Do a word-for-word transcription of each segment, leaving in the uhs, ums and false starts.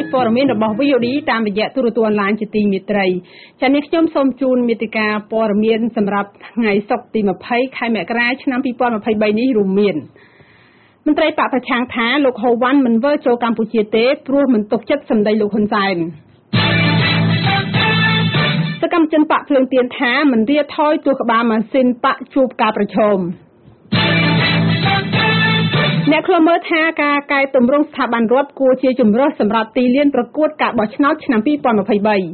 ព័ត៌មានរបស់ វី អូ ឌី តាមរយៈទូរទស្សន៍អនឡាញជាទីមេត្រីចា៎នេះខ្ញុំសូមជូនមេតិការព័ត៌មានសម្រាប់ថ្ងៃសុក្រទីยี่สิบខែមករាឆ្នាំยี่สิบยี่สิบสามនេះរួមមានមន្ត្រីបកប្រឆាំងថាលោកហូវ៉ាន់មិនវិលចូលកម្ពុជាទេព្រោះមិនទុកចិត្តសម្ដីលោកហ៊ុនសែនសកម្មជនបកភ្លើងទៀនថាមិនរៀថយទោះក្បាលម៉ាស៊ីនបកជួបការប្រឈមអ្នកខ្លមើលថាការកែតម្រង់ស្ថាប័នរដ្ឋគួរជាជំរើសសម្រាប់ទីលានប្រកួតការបោះឆ្នោតឆ្នាំยี่สิบยี่สิบสาม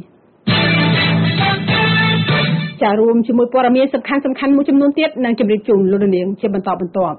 ចារួមជាមួយព័ត៌មានសំខាន់សំខាន់មួយចំនួនទៀតនឹងជម្រាបជូនលោកនាងជាបន្តបន្ទាប់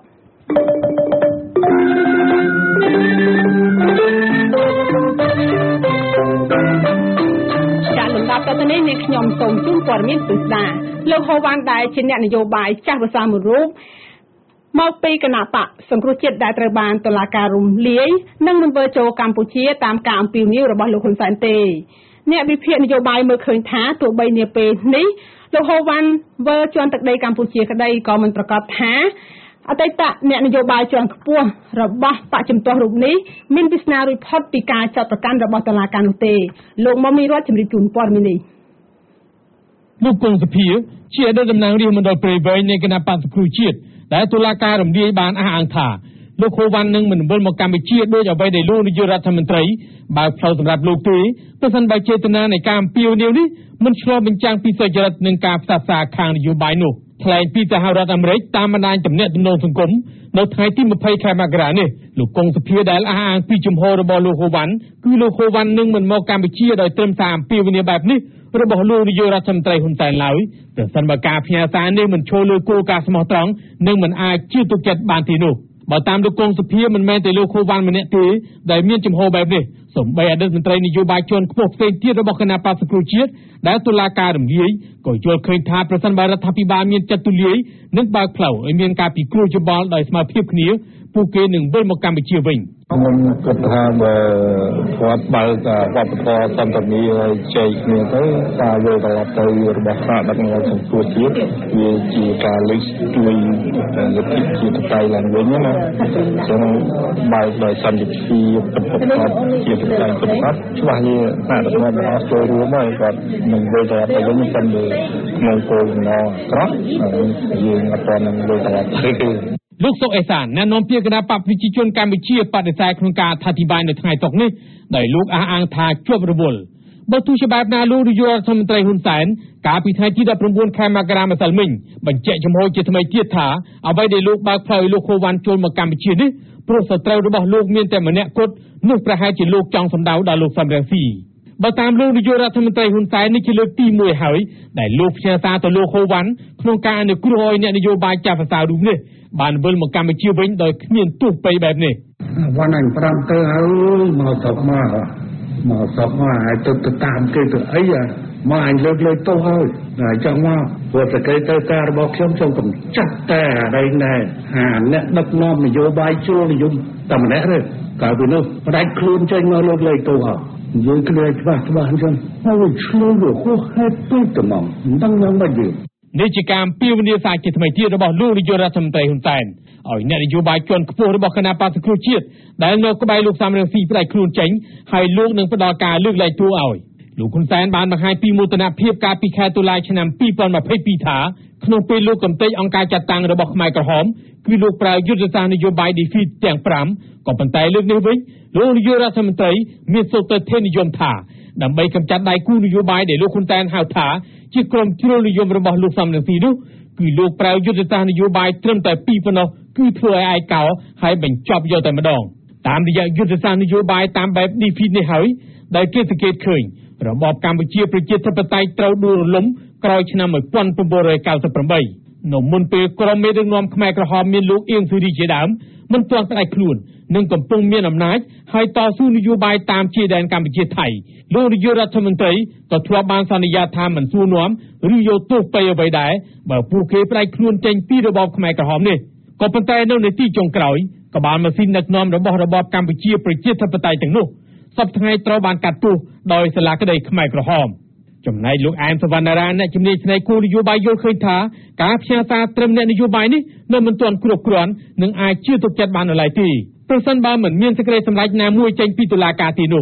ចាលំដាប់ទៅនេះនាងខ្ញុំសូមជូនព័ត៌មានពិស្ដាលោកហូវ៉ាន់ដែលជាអ្នកនយោបាយចាស់ភាសាមួយរូបមកពីគណៈបកសង្គ្រោះជាតិដែលត្រូវបានតុលាការរំលាយនិងមិនវិលចូលកម្ពុជាតាមការអំពាវនាវរបស់លោកហ៊ុនសែនទេអ្នកវិភាគនយោបាយមើលឃើញថាទោះបីនាពេលនេះលោកហូវ៉ាន់វិលជាន់ទឹកដីកម្ពុជាក្តីក៏មិនប្រកាសថាអតីតអ្នកនយោបាយជាន់ខ្ពស់របស់បកជំទាស់រូបនេះមានវាសនារួចផុតពីការចាត់ប្រកាន់របស់តុលាការនោះទេលោកមុំនីរតជំរាបជូនព័ត៌មាននេះលោកកុងសុភាជាអតីតតំណាងរាជមណ្ឌលព្រៃវែងនៃគណៈបកសង្គ្រោះជាតិដែលតុលាការរំលាយបានអះអាងថាលោកហូវ៉ាន់នឹងមិនវិលមកកម្ពុជាដោយអ្វីដែលលោកនាយករដ្ឋមន្ត្រីបើកផ្លូវសម្រាប់លោកទេប្រសិនបើចេតនានៃការអំពាវនាវនេះមិនឆ្លុះបញ្ចាំងពីសុចរិតនិងការផ្សះផ្សាខាងនយោបាយនោះថ្លែងពីសហរដ្ឋអាមេរិកតាមបណ្ដាញទំនាក់ទំនងសង្គមនៅថ្ងៃទីยี่สิบខែមករានេះលោកកុងសុភាដែលអះអាងពីជំហររបស់លោកហូវ៉ាន់គឺលោកហូវ៉ាន់នឹងមិនមកកម្ពុជាដោយត្រឹមសារអំពាវនាវបែបនេះរបស់លោកនាយករដ្ឋមន្ត្រីហ៊ុនសែនឡើយប្រសិនបើការផ្ញើសារនេះមិនឈលលើគោលការណ៍ស្មោះត្រង់និងមិនអាចជឿទុកចិត្តបានទេនោះបើតាមលោកកុងសុភាមិនមែនតែលោកហូវ៉ាន់ម្នាក់ទេដែលមានជំហរបែបនេះសូម្បីអតីតមន្ត្រីនយោបាយជាន់ខ្ពស់ផ្សេងទៀតរបស់គណៈបក្សសង្គ្រោះជាតិដែលតុលាការរំលាយក៏យល់ឃើញថាប្រសិនបើរដ្ឋាភិបាលមានចិត្តទូលាយនិងបើកផ្លូវឲ្យមានការពិគ្រោះយោបល់ដោយស្មើភាពគ្នាពួកគេនឹងវិលមកកម្ពុជាវិញខ្ញុំគិតថាបើគាត់បើកវប្បធម៌សន្តិនិកឲ្យចែកគ្នាទៅការយល់ត្រឡប់ទៅរបស់ថ្នាក់ដឹកនាំសង្គមជាតិវាជាការលើកជួយលទ្ធិជាតិតៃឡើងវិញណាចឹងបើកដោយសន្តិភាពពិតប្រាកដជាតៃពិតប្រាកដច្បាស់ជាថ្នាក់ដឹកនាំរបស់ចូលរួមហើយគាត់នឹងវិលត្រឡប់ទៅវិញសិនទៅក្នុងគោលបំណងត្រង់យើងអត់ទាន់នឹងវិលត្រឡប់ទៅទេលោកសុកអេសានអ្នកនាំពាក្យគណៈបកប្រជាជនកម្ពុជាបដិសេធក្នុងការអធិប្បាយនៅថ្ងៃសុក្រនេះដោយលោកអះអាងថាជាប់រវល់បើទោះជាបែបណាលោកនាយករដ្ឋមន្ត្រីហ៊ុនសែនកាលពីថ្ងៃទី19ខែមករាម្សិលមិញបញ្ជាក់ចំហជាថ្មីទៀតថាអ្វីដែលលោកបើកផ្លូវឲ្យលោកហូវ៉ាន់ចូលមកកម្ពុជានេះព្រោះសត្រូវរបស់លោកមានតែម្នាក់គត់នោះប្រហែលជាលោកចង់សម្ដៅដល់លោកសំរងស៊ីបើតាមលោកនាយករដ្ឋមន្ត្រីហ៊ុនសែននេះជាលើកទីមួយហើយដែលលោកផ្ញើសារទៅលោកហូវ៉ាន់ក្នុងការអនុគ្រោះឲ្យអ្នកនយោបាយចាស់ភាសារូបនេះបានវិលមកកម្ពុជាវិញដោយគ្មានទោសបីបែបនេះវ៉ាន់អញប្រាំទៅហើយមកស្រុកមកមកស្រុកមកឲ្យទៅទៅតាមគេទៅអីមកអញលើកលើកទៅហើយហើយចង់មកព្រោះតែគេទៅការរបស់ខ្ញុំខ្ញុំកំចាត់តែអីណែហាអ្នកដឹកនាំនយោបាយជួលនិយមតែម្នាក់ទេកាលពីនោះផ្ដាច់ខ្លួនចេញមកលើកលើកទៅហើយនិយាយគ្នាច្បាស់ច្បាស់អញ្ចឹងហើយឆ្លងវាហួសហេតុពេកទៅមកមិនដឹងយ៉ាងម៉េចទេនេះជាការអំពាវនាវសារជាថ្មីទៀតរបស់លោកនាយករដ្ឋមន្ត្រីហ៊ុនសែនឲ្យអ្នកនយោបាយជាន់ខ្ពស់របស់គណៈបក្សសង្គ្រោះជាតិដែលនៅក្បែរលោកសំរងស៊ីផ្ដាច់ខ្លួនចេញហើយលោកនឹងផ្ដល់ការលើកលែងទោសឲ្យលោកហ៊ុនសែនបានបង្ហាញពីមោទនភាពកាលពីខែតុលាឆ្នាំยี่สิบยี่สิบสองថាក្នុងពេលលោកកំទេចអង្គការចាត់តាំងរបស់ខ្មែរក្រហមគឺលោកប្រើយុទ្ធសាស្ត្រនយោបាយ defeat ទាំងប្រាំក៏ប៉ុន្តែលើកនេះវិញលោកនាយករដ្ឋមន្ត្រីមានសុទ្ធតែធាននិយមថាដើម្បីកម្ចាត់ដៃគូនយោបាយដែលលោកហ៊ុនសែនហៅថាជាក្រុមជ្រុលនិយមរបស់លោកសំរងស៊ីនោះគឺលោកប្រើយុទ្ធសាស្ត្រនយោបាយត្រឹមតែពីរប៉ុណ្ណោះគឺធ្វើឲ្យឯកោហើយបញ្ចប់យកតែម្ដងតាមរយៈយុទ្ធសាស្ត្រនយោបាយតាមបែប defeat នេះហើយដែលគេសង្កេតឃើញរបបកម្ពុជាប្រជាធិបតេយ្យត្រូវដួលរលំក្រោយឆ្នាំnineteen ninety-eightនៅមុនពេលក្រុមមេដឹកនាំខ្មែរក្រហមមានលោកអៀងស៊ូរីជាដើមមិនទាន់ផ្ដាច់ខ្លួននិងកំពុងមានអំណាចហើយតស៊ូនយោបាយតាមជាដែនកម្ពុជាថៃលោកនាយករដ្ឋមន្ត្រីក៏ធ្លាប់បានសន្យាថាមិនសួរនាំឬយកទោសទៅអ្វីដែរបើពួកគេផ្ដាច់ខ្លួនចេញពីរបបខ្មែរក្រហមនេះក៏ប៉ុន្តែនៅនាទីចុងក្រោយក្បាលម៉ាស៊ីនដឹកនាំរបស់របបកម្ពុជាប្រជាធិបតេយ្យទាំងនោះសប្តាហ៍ថ្ងៃត្រូវបានកាត់ទោសដោយសាលាក្តីខ្មែរក្រហមចំណែកលោកអែមសវណ្ណារាអ្នកជំនាញផ្នែកគោលនយោបាយយល់ឃើញថាការផ្ញើសារត្រឹមអ្នកនយោបាយនេះនៅមិនទាន់គ្រប់គ្រាន់និងអាចជឿទុកចិត្តបាននៅឡើយទេប្រសិនបើមិនមានសេចក្តីសម្រេចណាមួយចេញពីតុលាការទីនោះ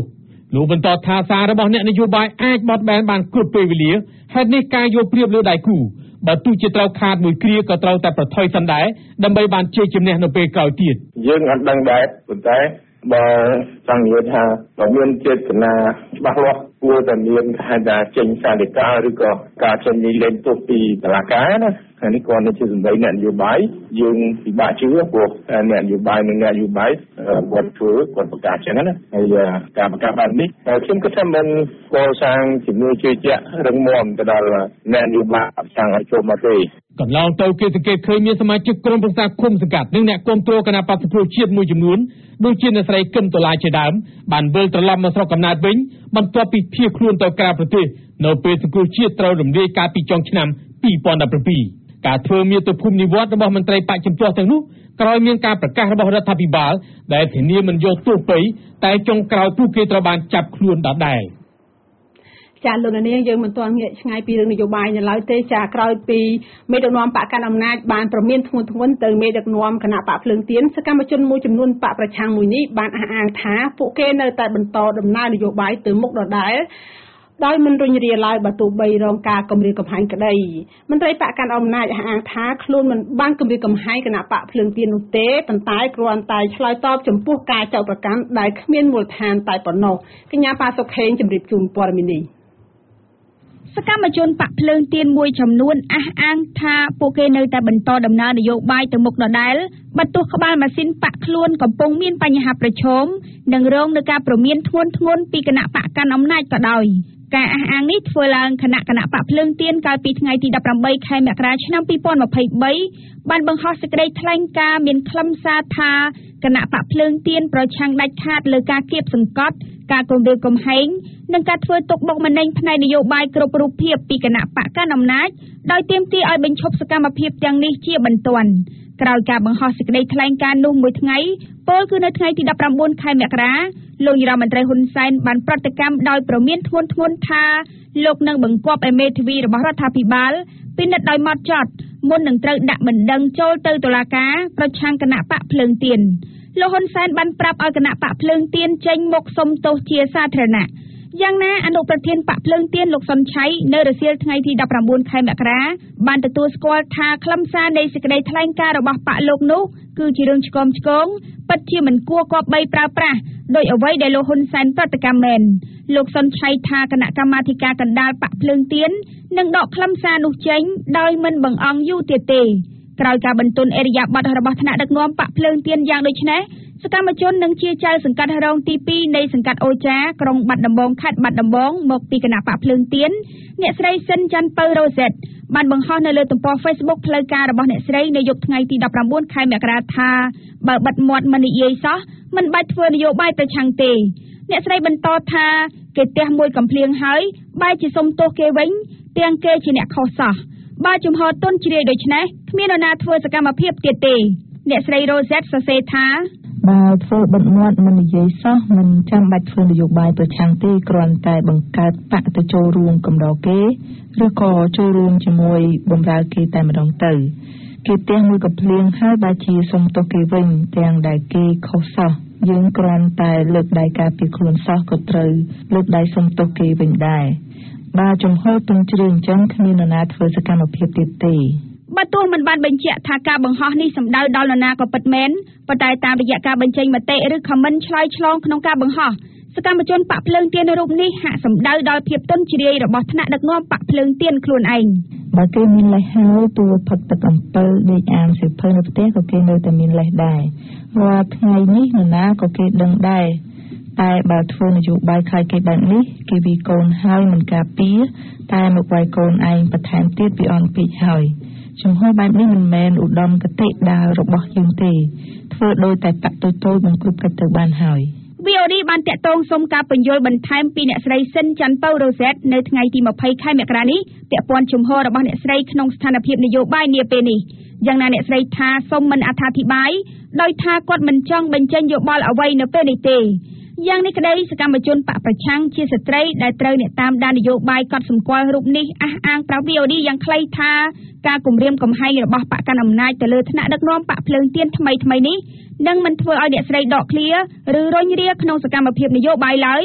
លោកបន្តថាសាររបស់អ្នកនយោបាយអាចបត់បែនបានគ្រប់ពេលវេលាហេតុនេះការយកប្រៀបលើដៃគូបើទោះជាត្រូវខាតមួយគ្រាក៏ត្រូវតែប្រថុយសិនដែរដើម្បីបានជ័យជំនះនៅពេលក្រោយទៀតយើងអត់ដឹងដែរប៉ុន្តែបើចង់និយាយថាបើមានចេតនាច្បាស់លាស់គួរតែមានហេតុថាចេញសាលិកាឬក៏ការចេញនេះលេងទោសពីតុលាការណាហើយនេះគាត់នៅជាសម្ដីអ្នកនយោបាយយើងពិបាកជឿព្រោះអ្នកនយោបាយនិងអ្នកនយោបាយគាត់ធ្វើគាត់ប្រកាសចឹងណាហើយការប្រកាសបែបនេះខ្ញុំគិតថាមិនកសាងជំនឿជឿជាក់រឹងមាំទៅដល់អ្នកនយោបាយចង់ឲ្យចូលមកទេកន្លងទៅគេសង្កេតឃើញមានសមាជិកក្រុមប្រឹក្សាឃុំសង្កាត់និងអ្នកគាំទ្រគណៈបក្សសង្គ្រោះជាតិមួយចំនួនដូចជាអ្នកស្រីគឹមតូឡាជាដើមបានវិលត្រឡប់មកស្រុកកំណើតវិញបន្ទាប់ពីភៀសខ្លួនទៅក្រៅប្រទេសនៅពេលសង្គ្រោះជាតិត្រូវរំលាយកាលពីចុងឆ្នាំពីរពាន់ដប់ប្រាំពីរការធ្វើមាតុភូមិនិវត្តន៍របស់មន្ត្រីបកជំទាស់ទាំងនោះក្រោយមានការប្រកាសរបស់រដ្ឋាភិបាលដែលធានាមិនយកទោសពៃតែចុងក្រោយពួកគេត្រូវបានចាប់ខ្លួនដដែលចាលោកនាងយើងមិនទាន់ងាកឆ្ងាយពីរឿងនយោបាយនៅឡើយទេចាក្រោយពីមេដឹកនាំបកកណ្ដាលអំណាចបានប្រមានធ្ងន់ធ្ងរទៅមេដឹកនាំគណៈបកភ្លើងទៀនសកម្មជនមួយចំនួនបកប្រឆាំងមួយនេះបានអះអាងថាពួកគេនៅតែបន្តដំណើរនយោបាយទៅមុខដដែលដោយមិនរុញរាឡើយបើទោះបីរងការគំរាមកំហែងក្តីមន្ត្រីបកកណ្ដាលអំណាចអះអាងថាខ្លួនមិនបានគំរាមកំហែងគណៈបកភ្លើងទៀននោះទេប៉ុន្តែគ្រាន់តែឆ្លើយតបចំពោះការចោទប្រកាន់ដែលគ្មានមូលដ្ឋានតែប៉ុណ្ណោះកញ្ញាប៉ាសុខេងជម្រាបជូនព័ត៌មាននេះសកម្មជនបកភ្លើងទៀនមួយចំនួនអះអាងថាពួកគេនៅតែបន្តដំណើរនយោបាយទៅមុខដដែលបើទោះក្បាលម៉ាស៊ីនបកខ្លួនកំពុងមានបញ្ហាប្រឈមនិងរងនឹងការប្រមានធ្ងន់ធ្ងរពីគណៈបកកាន់អំណាចក៏ដោយការអះអាងនេះធ្វើឡើងគណៈគណៈបកភ្លើងទៀនកាលពីថ្ងៃទីដប់ប្រាំបីខែមករាឆ្នាំពីរពាន់ម្ភៃបីបានបង្ហោះសេចក្តីថ្លែងការណ៍មានខ្លឹមសារថាគណៈបកភ្លើងទៀនប្រឆាំងដាច់ខាតលើការគៀបសង្កត់ការគំរាមកំហែងនិងការធ្វើទុកបុកម្នេញផ្នែកនយោបាយគ្រប់រូបភាពពីគណៈបកកាន់អំណាចដោយទាមទារឲ្យបញ្ឈប់សកម្មភាពទាំងនេះជាបន្ទាន់ក្រោយការបង្ហោះសេចក្តីថ្លែងការណ៍នោះមួយថ្ងៃពលគឺនៅថ្ងៃទីដប់ប្រាំបួនខែមករាលោកនាយរដ្ឋមន្ត្រីហ៊ុនសែនបានប្រតិកម្មដោយប្រមានធ្ងន់ធ្ងរថាលោកនឹងបង្គាប់ឲ្យមេធាវីរបស់រដ្ឋាភិបាលពិនិត្យដោយម៉ត់ចត់មុននឹងត្រូវដាក់បណ្ដឹងចូលទៅតុលាការប្រឆាំងគណៈបកភ្លើងទៀនលោកហ៊ុនសែនបានប្រាប់ឲ្យគណៈបកភ្លើងទៀនចេញមុខសុំទោសជាសាធារណៈយ៉ាងណាអនុប្រធានបកភ្លើងទៀនលោកសុនឆៃនៅរសៀលថ្ងៃទីដប់ប្រាំបួនខែមករាបានទទួលស្គាល់ថាខ្លឹមសារនៃសេចក្តីថ្លែងការណ៍របស់បកលោកនោះគឺជារឿងឆ្កមឆ្គងពិតជាមិនគួរគប្បីប្រើប្រាស់ដោយអ្វីដែលលោកហ៊ុនសែនប្រតិកម្មមែនលោកសុនឆៃថាគណៈកម្មាធិការកណ្ដាលបកភ្លើងទៀននឹងដកខ្លឹមសារនោះចេញដោយមិនបង្អង់យូរទៀតទេក្រោយការបន្ទន់អេរិយាប័ត្ររបស់ថ្នាក់ដឹកនាំបកភ្លើងទៀនយ៉ាងដូចនេះសកម្មជននឹងជាចៅសង្កាត់រងទីពីរនៃសង្កាត់អូចាក្រុងបាត់ដំបងខេត្តបាត់ដំបងមកពីគណៈបកភ្លើងទៀនអ្នកស្រីសិនច័ន្ទពៅរ៉ូសេតបានបង្ហោះនៅលើទំព័រ Facebook ផ្លូវការរបស់អ្នកស្រីនៅយប់ថ្ងៃទីដប់ប្រាំបួនខែមករាថាបើបិទមាត់មិននិយាយសោះមិនបាច់ធ្វើនយោបាយប្រឆាំងទេអ្នកស្រីបន្តថាគេទះមួយកំភ្លៀងហើយបែរជាសុំទោសគេវិញទាំងគេជាអ្នកខុសសោះបើជំហរទុនជ្រាយដូចនេះគ្មាននរណាធ្វើសកម្មភាពទៀតទេអ្នកស្រីរ៉ូសេតសរសេរថាបើធ្វើបិទមាត់មិននិយាយសោះមិនចាំបាច់ធ្វើនយោបាយប្រឆាំងទេគ្រាន់តែបង្កើតបកទៅចូលរួមកំដរគេឬក៏ចូលរួមជាមួយបម្រើគេតែម្ដងទៅគេទះមួយកំភ្លៀងហើយបើជាសុំទោសគេវិញទាំងដែលគេខុសសោះយើងគ្រាន់តែលើកដៃការពីខ្លួនសោះក៏ត្រូវលើកដៃសុំទោសគេវិញដែរបើជំហរទុនជ្រាយអញ្ចឹងគ្មាននរណាធ្វើសកម្មភាពទៀតទេបើទោះមិនបានបញ្ជាក់ថាការបង្ហោះនេះសំដៅដល់នរណាក៏ពិតមែនប៉ុន្តែតាមរយៈការបញ្ចេញមតិឬ comment ឆ្លើយឆ្លងក្នុងការបង្ហោះសកម្មជនបកភ្លើងទៀនរូបនេះហាក់សំដៅដល់ភាពទន់ជ្រាយរបស់ថ្នាក់ដឹកនាំបកភ្លើងទៀនខ្លួនឯងបើគេមានលេសហើយតួផឹកទឹកអំពៅដេកអានសិភៅនៅផ្ទះក៏គេនៅតែមានលេសដែររាល់ថ្ងៃនេះនរណាក៏គេដឹងដែរតែបើធ្វើនយោបាយខ្លាចគេបែបនេះគេវាកូនហើយមិនការពារតែមកវាយកូនឯងបន្ថែមទៀតពីអន់ពេកហើយចំហបែបនេះមិនមែនឧត្តមគតិដើររបស់យើងទេធ្វើដោយតែតាក់តូចតូចបង្គ្រប់កិច្ចទៅបានហើយវី អូ ឌី បានតាក់ទងសុំការពន្យល់បន្ថែមពីអ្នកស្រីសិនច័ន្ទពៅរ៉ូសេតនៅថ្ងៃទីម្ភៃខែមករានេះពាក់ព័ន្ធជំហររបស់អ្នកស្រីក្នុងស្ថានភាពនយោបាយនាពេលនេះយ៉ាងណាអ្នកស្រីថាសូមមិនអត្ថាធិប្បាយដោយថាគាត់មិនចង់បញ្ចេញយោបល់អ្វីនៅពេលនេះទេយ៉ាងនេះក្តីសកម្មជនបកប្រឆាំងជាស្ត្រីដែលត្រូវអ្នកតាមដាននយោបាយកត់សម្គាល់រូបនេះអះអាងប្រាប់ វី អូ ឌី យ៉ាងខ្លីថាការគំរាមកំហែងរបស់បកកណ្ដាលអំណាចទៅលើថ្នាក់ដឹកនាំបកភ្លើងទៀនថ្មីថ្មីនេះនឹងមិនធ្វើឲ្យអ្នកស្រីដកឃ្លាឬរុញរាក្នុងសកម្មភាពនយោបាយឡើយ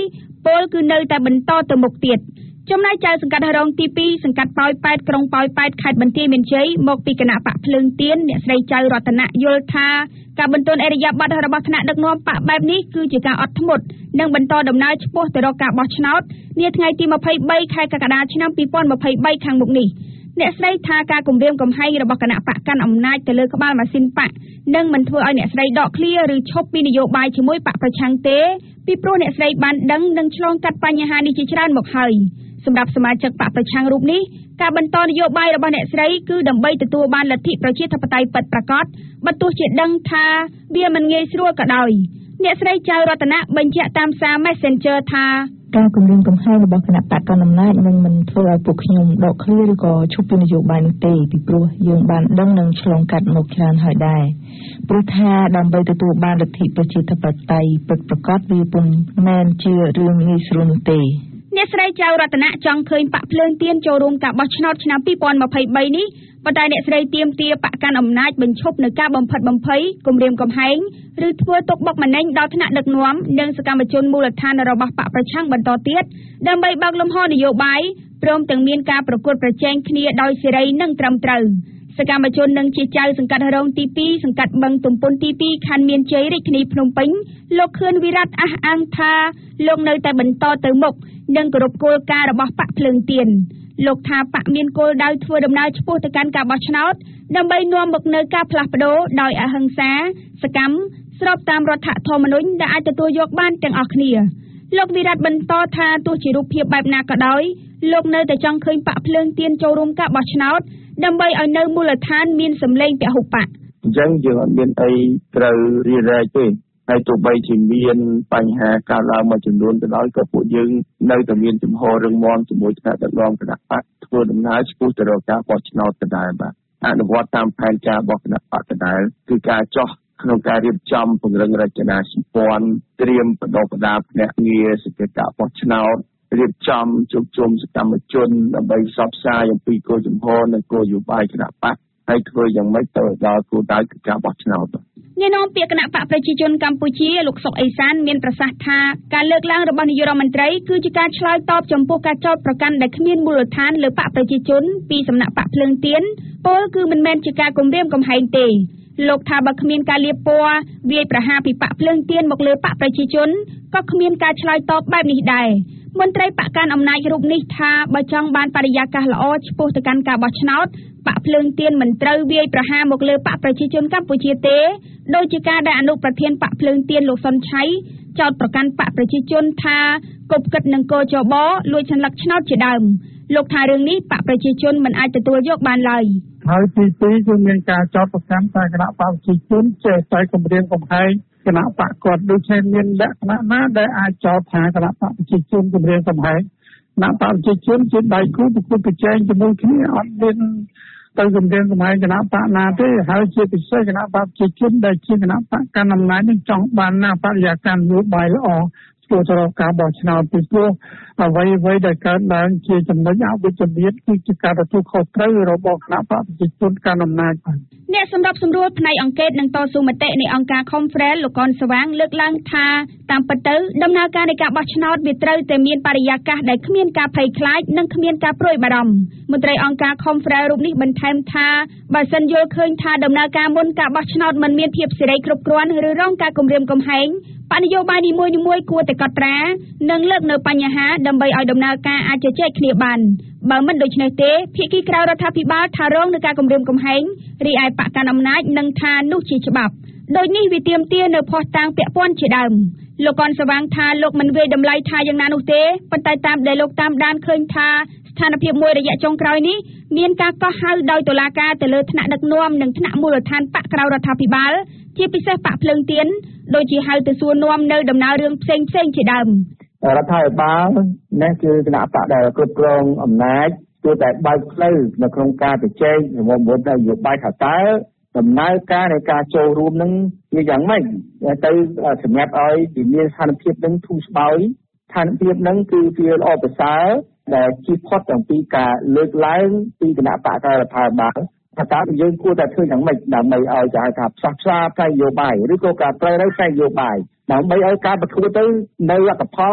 ពលគឺនៅតែបន្តទៅមុខទៀតចំណែកចៅសង្កាត់រងទីពីរសង្កាត់ប៉ោយប៉ែតក្រុងប៉ោយប៉ែតខេត្តបន្ទាយមានជ័យមកពីគណៈបកភ្លើងទៀនអ្នកស្រីចៅរតនៈយល់ថាការបន្ទន់អរិយាប័ត្ររបស់ថ្នាក់ដឹកនាំបកបែបនេះគឺជាការអត់ធ្មត់និងបន្តដំណើរឆ្ពោះទៅរកការបោះឆ្នោតនាថ្ងៃទីម្ភៃបីខែកក្កដាឆ្នាំពីរពាន់ម្ភៃបីខាងមុខនេះអ្នកស្រីថាការគម្រាមកំហែងរបស់គណៈបកកាន់អំណាចទៅលើក្បាលម៉ាស៊ីនបកនឹងមិនធ្វើឲ្យអ្នកស្រីដកឃ្លាឬឈប់ពីនយោបាយជាមួយបកប្រឆាំងទេពីព្រោះអ្នកស្រីបានដឹងនិងឆ្លងកាត់បញ្ហានេះជាច្រើនមកហើយសម្រាប់សមាជិកបកប្រឆាំងរូបនេះការបន្តនយោបាយរបស់អ្នកស្រីគឺដើម្បីទទួលបានលទ្ធិប្រជាធិបតេយ្យពិតប្រាកដបើទោះជាដឹងថាវាមិនងាយស្រួលក៏ដោយអ្នកស្រីចៅរតនៈបញ្ជាក់តាមសារ Messenger ថាការគម្រាមកំហែងរបស់គណៈបកកណ្ដាលអំណាចនឹងមិនធ្វើឲ្យពួកខ្ញុំដកឃ្លាឬក៏ឈប់ពីនយោបាយនោះទេពីព្រោះយើងបានដឹងនិងឆ្លងកាត់មកច្រើនហើយដែរព្រោះថាដើម្បីទទួលបានលទ្ធិប្រជាធិបតេយ្យពិតប្រាកដវាពុំមែនជារឿងងាយស្រួលនោះទេអ្នកស្រីចៅរតនៈចង់ឃើញបកភ្លើងទៀនចូលរួមការបោះឆ្នោតឆ្នាំពីរពាន់ម្ភៃបីនេះប៉ុន្តែអ្នកស្រីទាមទារបកកាន់អំណាចបញ្ឈប់នៅការបំផិតបំភ័យគំរាមកំហែងឬធ្វើទុកបុកម្នេញដល់ថ្នាក់ដឹកនាំនិងសកម្មជនមូលដ្ឋានរបស់បកប្រឆាំងបន្តទៀតដើម្បីបើកលំហនយោបាយព្រមទាំងមានការប្រកួតប្រជែងគ្នាដោយសេរីនិងត្រឹមត្រូវសកម្មជននឹងជាចៅសង្កាត់រងទីពីរសង្កាត់បឹងទំពុនទីពីរខណ្ឌមានជ័យរាជធានីភ្នំពេញលោកខឿនវិរៈអះអាងថាលោកនៅតែបន្តទៅមុខនិងគោរពគោលការណ៍របស់បកភ្លើងទៀនលោកថាបកមានគោលដៅធ្វើដំណើរឆ្ពោះទៅកាន់ការបោះឆ្នោតដើម្បីនាំមកនូវការផ្លាស់ប្ដូរដោយអហិង្សាសកម្មស្របតាមរដ្ឋធម្មនុញ្ញដែលអាចទទួលយកបានទាំងអស់គ្នាលោកវិរៈបន្តថាទោះជារូបភាពបែបណាក៏ដោយលោកនៅតែចង់ឃើញបកភ្លើងទៀនចូលរួមការបោះឆ្នោតដើម្បីឲ្យនៅមូលដ្ឋានមានសម្លេងពហុបកអញ្ចឹងយើងអត់មានអីត្រូវរៀបរែកទេហើយទោះបីជាមានបញ្ហាកើតឡើងមួយចំនួនទៅដោយក៏ពួកយើងនៅតែមានជំហររឹងមាំជាមួយថ្នាក់ដឹកនាំគណៈបកធ្វើដំណើរឆ្ពោះទៅរកការបោះឆ្នោតដដែលបាទអនុវត្តតាមផែនការរបស់គណៈបកដដែលគឺការចោះក្នុងការរៀបចំពង្រឹងរចនាសម្ព័ន្ធត្រៀមបដិបដាភ្នាក់ងារសេដ្ឋកិច្ចបោះឆ្នោតរៀបចំជួបជុំសកម្មជនដើម្បីផ្សព្វផ្សាយអំពីគោលជំហរនិងគោលនយោបាយគណៈបកហើយធ្វើយ៉ាងម៉េចទៅដល់គោលដៅគឺការបោះឆ្នោតនាយនាំពាក្យគណៈបកប្រជាជនកម្ពុជាលោកសុកអេសានមានប្រសាសន៍ថាការលើកឡើងរបស់នាយករដ្ឋមន្ត្រីគឺជាការឆ្លើយតបចំពោះការចោទប្រកាន់ដែលគ្មានមូលដ្ឋានលើបកប្រជាជនពីសំណាក់បកភ្លើងទៀនពលគឺមិនមែនជាការគំរាមកំហែងទេលោកថាបើគ្មានការលាបពណ៌វាយប្រហារពីបកភ្លើងទៀនមកលើបកប្រជាជនក៏គ្មានការឆ្លើយតបបែបនេះដែរមន្ត្រីបកកាន់អំណាចរូបនេះថាបើចង់បានបរិយាកាសល្អឆ្ពោះទៅកាន់ការបោះឆ្នោតបកភ្លើងទៀនមិនត្រូវវាយប្រហារមកលើបកប្រជាជនកម្ពុជាទេដោយជាការដែលអនុប្រធានបកភ្លើងទៀនលោកសុនឆៃចោទប្រកាន់បកប្រជាជនថាគប់គិតនឹងកោចបលួចសន្លឹកឆ្នោតជាដើមលោកថារឿងនេះបកប្រជាជនមិនអាចទទួលយកបានឡើយហើយទីពីរគឺមានការចោទប្រកាន់ថាគណៈបកប្រជាជនចេះតែគម្រាមកំហែងគណៈបកគាត់ដូចជាមានលក្ខណៈណាដែលអាចចោទថាគណៈបកប្រជាជនគម្រាមកំហែងគណៈបកប្រជាជនជាដៃគូប្រកួតប្រជែងជាមួយគ្នាអត់មានទៅគម្រាមកំហែងគណៈបកណាទេហើយជាពិសេសគណៈបកប្រជាជនដែលជាគណៈបកកណ្ដាលអំណាចនឹងចង់បានណាបរិយាកាសនយោបាយល្អចូលទៅរកការបោះឆ្នោតពីព្រោះអ្វីអ្វីដែលកើតឡើងជាចំណុចអវិជ្ជមានគឺជាការទទួលខុសត្រូវរបស់គណៈបកប្រជាជនកាន់អំណាចបាទអ្នកសម្របសម្រួលផ្នែកអង្គការនិងតស៊ូមតិនៃអង្គការ Conference លោកកនស្វាងលើកឡើងថាតាមពិតទៅដំណើរការនៃការបោះឆ្នោតវាត្រូវតែមានបរិយាកាសដែលគ្មានការភ័យខ្លាចនិងគ្មានការព្រួយបារម្ភមន្ត្រីអង្គការ Conference រូបនេះបន្ថែមថាបើសិនយល់ឃើញថាដំណើរការមុនការបោះឆ្នោតមិនមានភាពសេរីគ្រប់គ្រាន់ឬរងការគំរាមកំហែងបកនយោបាយនីមួយៗគួរតែកត់ត្រានិងលើកនៅបញ្ហាដើម្បីឲ្យដំណើរការអាចជជែកគ្នាបានបើមិនដូច្នេះទេភាគីក្រៅរដ្ឋាភិបាលថារងនឹងការគំរាមកំហែងរីឯបកកាន់អំណាចនឹងថានោះជាច្បាប់ដូចនេះវាទាមទារនៅភស្តុតាងពាក់ព័ន្ធជាដើមលោកកនស្វាងថាលោកមិនវាយតម្លៃថាយ៉ាងណានោះទេប៉ុន្តែតាមដែលលោកតាមដានឃើញថាស្ថានភាពមួយរយៈចុងក្រោយនេះមានការកោះហៅដោយតុលាការទៅលើថ្នាក់ដឹកនាំនិងថ្នាក់មូលដ្ឋានបកក្រៅរដ្ឋាភិបាលជាពិសេសបកភ្លើងទៀនដូចជាហៅទៅសួរនាំនៅដំណើររឿងផ្សេងផ្សេងជាដើមរដ្ឋាភិបាលនេះគឺគណៈបកដែលគ្រប់គ្រងអំណាចគួរតែបើកផ្លូវនៅក្នុងការប្រជែងជាមួយមុននយោបាយថាតើដំណើរការនៃការចូលរួមនឹងវាយ៉ាងម៉េចទៅសម្រាប់ឲ្យវិមានស្ថានភាពនឹងធូរស្បើយស្ថានភាពនឹងគឺវាល្អប្រសើរដែលជិះផុតអំពីការលើកឡើងពីគណៈបករដ្ឋាភិបាលថាតើយើងគួរតែធ្វើយ៉ាងម៉េចដើម្បីឲ្យគេថាផ្សះផ្សាផ្នែកនយោបាយឬក៏ការត្រូវនៅផ្នែកនយោបាយដើម្បីឲ្យការប្រកួតទៅនៅលទ្ធផល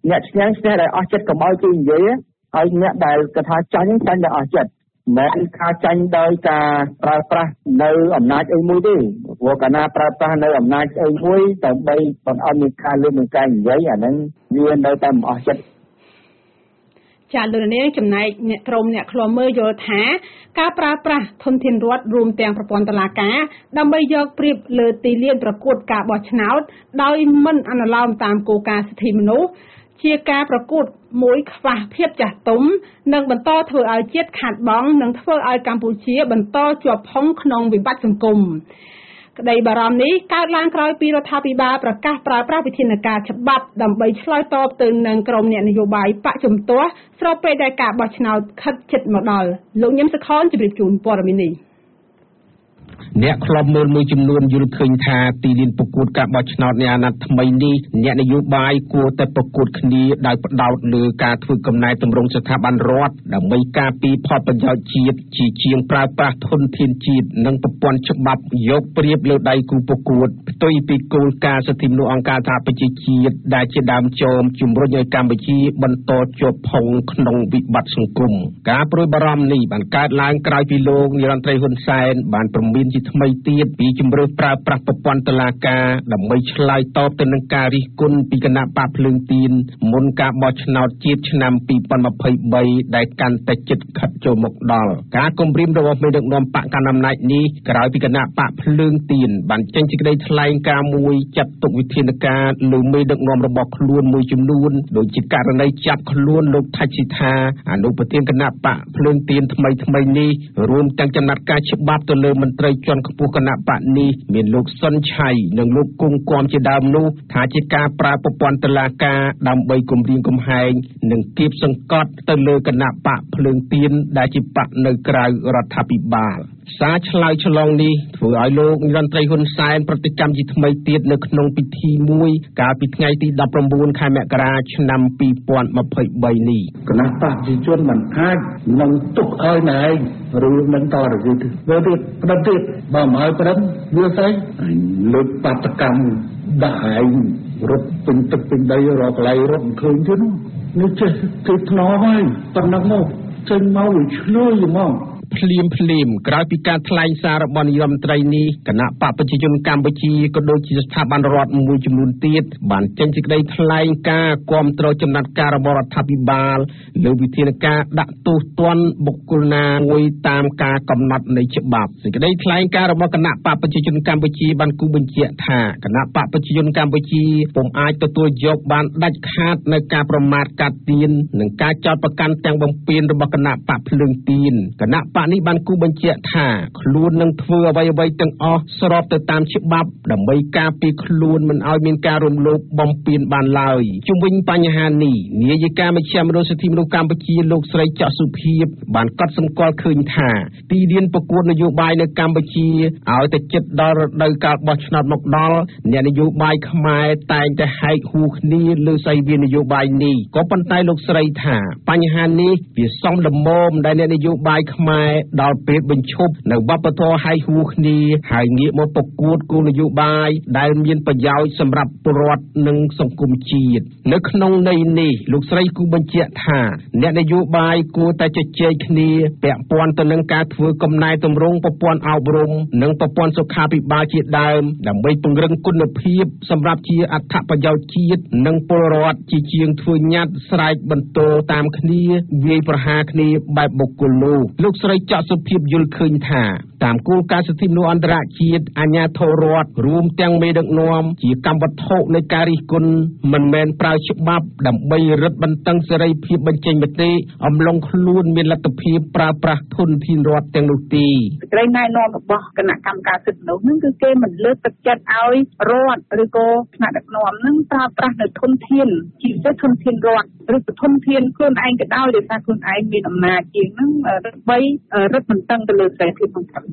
អ្នកឈ្នះឈ្នះដែលអស់ចិត្តកុំឲ្យគេនិយាយហើយអ្នកដែលគេថាចាញ់ចាញ់ដែលអស់ចិត្តមិនថាចាញ់ដោយការប្រើប្រាស់នៅអំណាចអីមួយទេព្រោះកាលណាប្រើប្រាស់នៅអំណាចអីមួយដើម្បីបង្អត់មានការលើកនឹងការនិយាយអាហ្នឹងវានៅតែមិនអស់ចិត្តចាលោកនាងចំណែកអ្នកក្រុមអ្នកឃ្លាំមើលយល់ថាការប្រើប្រាស់ធនធានរដ្ឋរួមទាំងប្រព័ន្ធតុលាការដើម្បីយកប្រៀបលើទីលានប្រកួតការបោះឆ្នោតដោយមិនអនុលោមតាមគោលការណ៍សិទ្ធិមនុស្សជាការប្រកួតមួយខ្វះភាពចាស់ទុំនិងបន្តធ្វើឲ្យជាតិខាតបង់និងធ្វើឲ្យកម្ពុជាបន្តជាប់ផុងក្នុងវិបត្តិសង្គមក្តីបារម្ភនេះកើតឡើងក្រោយពីរដ្ឋាភិបាលប្រកាសប្រើប្រាស់វិធានការច្បាប់ដើម្បីឆ្លើយតបទៅនឹងក្រុមអ្នកនយោបាយបកជំទាស់ស្របពេលដែលការបោះឆ្នោតខិតជិតមកដល់លោកញឹមសុខនជម្រាបជូនព័ត៌មាននេះអ្នកខ្លំមើលមួយចំនួនយល់ឃើញថាទីលានប្រកួតការបោះឆ្នោតនៃអាណត្តិថ្មីនេះអ្នកនយោបាយគួរតែប្រកួតគ្នាដោយផ្ដោតលើការធ្វើកំណែទម្រង់ស្ថាប័នរដ្ឋដើម្បីការពារផលប្រយោជន៍ជាតិជាជាងប្រើប្រាស់ធនធានជាតិនិងប្រព័ន្ធច្បាប់យកប្រៀបលើដៃគូប្រកួតផ្ទុយពីគោលការណ៍សិទ្ធិមនុស្សអង្គការសហប្រជាជាតិដែលជាដើមចមជំរុញឲ្យកម្ពុជាបន្តជាប់ផុងក្នុងវិបត្តិសង្គមការព្រួយបារម្ភនេះបានកើតឡើងក្រោយពីលោកនាយរដ្ឋមន្ត្រីហ៊ុនសែនបានប្រមានជាថ្មីទៀតពីជំរឿនប្រើប្រាស់ប្រព័ន្ធតុលាការដើម្បីឆ្លើយតបទៅនឹងការរិះគន់ពីគណៈបកភ្លើងទៀនមុនការបោះឆ្នោតជាតិឆ្នាំពីរពាន់ម្ភៃបីដែលកាន់តែជិតខិតចូលមកដល់ការគំរាមរបស់មេដឹកនាំបកកណ្ដាលអំណាចនេះក្រោយពីគណៈបកភ្លើងទៀនបានចេញសេចក្តីថ្លែងការណ៍មួយចាត់ទុកវិធានការលើមេដឹកនាំរបស់ខ្លួនមួយចំនួនដូចជាករណីចាប់ខ្លួនលោកថៃស៊ីថាអនុប្រធានគណៈបកភ្លើងទៀនថ្មីថ្មីនេះរួមទាំងចំណាត់ការច្បាប់ទៅលើមន្ត្រីជាន់ខ្ពស់គណៈបកនេះមានលោកសុនឆៃនិងលោកគង់គំជាដើមនោះថាជាការប្រើប្រព័ន្ធតុលាការដើម្បីគំរាមកំហែងនិងគៀបសង្កត់ទៅលើគណៈបកភ្លើងទៀនដែលជាបកនៅក្រៅរដ្ឋាភិបាលសារឆ្លើយឆ្លងនេះធ្វើឲ្យលោកនាយរដ្ឋមន្ត្រីហ៊ុនសែនប្រតិកម្មជាថ្មីទៀតនៅក្នុងពិធីមួយកាលពីថ្ងៃទីដប់ប្រាំបួនខែមករាឆ្នាំពីរពាន់ម្ភៃបីនេះគណៈបកប្រជាជនមិនអាចនឹងទុកឲ្យណែឬនឹងតរយទៅវាទៀតប្រឹងទៀតបើមិនឲ្យប្រឹងវាស្អីលើកបាតកម្មដាក់ឯងរត់ពេញទឹកពេញដីរកកន្លែងរត់ឃើញទៀតនេះចេះទៅថ្នមហើយប៉ុណ្ណឹងមកចេញមកវាឆ្លើយហ្មងភ្លាមភ្លាមក្រោយពីការថ្លែងសាររបស់នាយរដ្ឋមន្ត្រីនេះគណៈបកប្រជាជនកម្ពុជាក៏ដូចជាស្ថាប័នរដ្ឋមួយចំនួនទៀតបានចេញសេចក្តីថ្លែងការណ៍គាំទ្រចំណាត់ការរបស់រដ្ឋាភិបាលលើវិធានការដាក់ទោសទណ្ឌបុគ្គលណាមួយតាមការកំណត់នៃច្បាប់សេចក្តីថ្លែងការណ៍របស់គណៈបកប្រជាជនកម្ពុជាបានគូបញ្ជាក់ថាគណៈបកប្រជាជនកម្ពុជាពុំអាចទទួលយកបានដាច់ខាតនៅការប្រមាថកាត់ទាននិងការចោទប្រកាន់ទាំងបំពេញរបស់គណៈបកភ្លើងទៀនគណៈបកនេះបានគូបញ្ជាក់ថាខ្លួននឹងធ្វើអ្វីៗទាំងអស់ស្របទៅតាមច្បាប់ដើម្បីការពារខ្លួនមិនឲ្យមានការរំលោភបំពានបានឡើយជុំវិញបញ្ហានេះនាយិកាមជ្ឈមណ្ឌលសិទ្ធិមនុស្សកម្ពុជាលោកស្រីច័កសុភីបបានកត់សម្គាល់ឃើញថាទីលានប្រកួតនយោបាយនៅកម្ពុជាឲ្យតែចិត្តដល់រដូវកាលបោះឆ្នោតមកដល់អ្នកនយោបាយខ្មែរតែងតែហែកហួរគ្នាលើសីវានយោបាយនេះក៏ប៉ុន្តែលោកស្រីថាបញ្ហានេះវាសមល្មមដែលអ្នកនយោបាយខ្មែរដល់ពេលបញ្ឈប់នៅវប្បធម៌ហែកហួរគ្នាហើយងាកមកប្រកួតគោលនយោបាយដែលមានប្រយោជន៍សម្រាប់ពលរដ្ឋនិងសង្គមជាតិនៅក្នុងន័យនេះលោកស្រីគូបញ្ជាក់ថាអ្នកនយោបាយគួរតែជជែកគ្នាពាក់ព័ន្ធទៅនឹងការធ្វើកំណែទម្រង់ប្រព័ន្ធអប់រំនិងប្រព័ន្ធសុខាភិបាលជាដើមដើម្បីពង្រឹងគុណភាពសម្រាប់ជាអត្ថប្រយោជន៍ជាតិនិងពលរដ្ឋជាជាងធ្វើញត្តិស្រែកបន្ទោតាមគ្នាវាយប្រហារគ្នាបែបបុគ្គលនោះលោកស្រីច័កសុភីបយល់ឃើញថាតាមគោលការណ៍សិទ្ធិមនុស្សអន្តរជាតិអាជ្ញាធររដ្ឋរួមទាំងមេដឹកនាំជាកម្មវត្ថុនៃការរិះគន់មិនមែនប្រើច្បាប់ដើម្បីរឹតបន្តឹងសេរីភាពបញ្ចេញមតិអំឡុងខ្លួនមានលទ្ធភាពប្រើប្រាស់ធនធានរដ្ឋទាំងនោះទេសេចក្តីណែនាំរបស់គណៈកម្មការសិទ្ធិមនុស្សនឹងគឺគេមិនលើកទឹកចិត្តឲ្យរដ្ឋឬក៏ថ្នាក់ដឹកនាំនឹងប្រើប្រាស់នៅធនធានជាពិសេសធនធានរដ្ឋឬក៏ធនធានខ្លួនឯងក៏ដោយដោយសារខ្លួនឯងមានអំណាចជាងនឹងដើម្បីរឹតបន្តឹងទៅលើសេរីភាពក្នុងកម្ម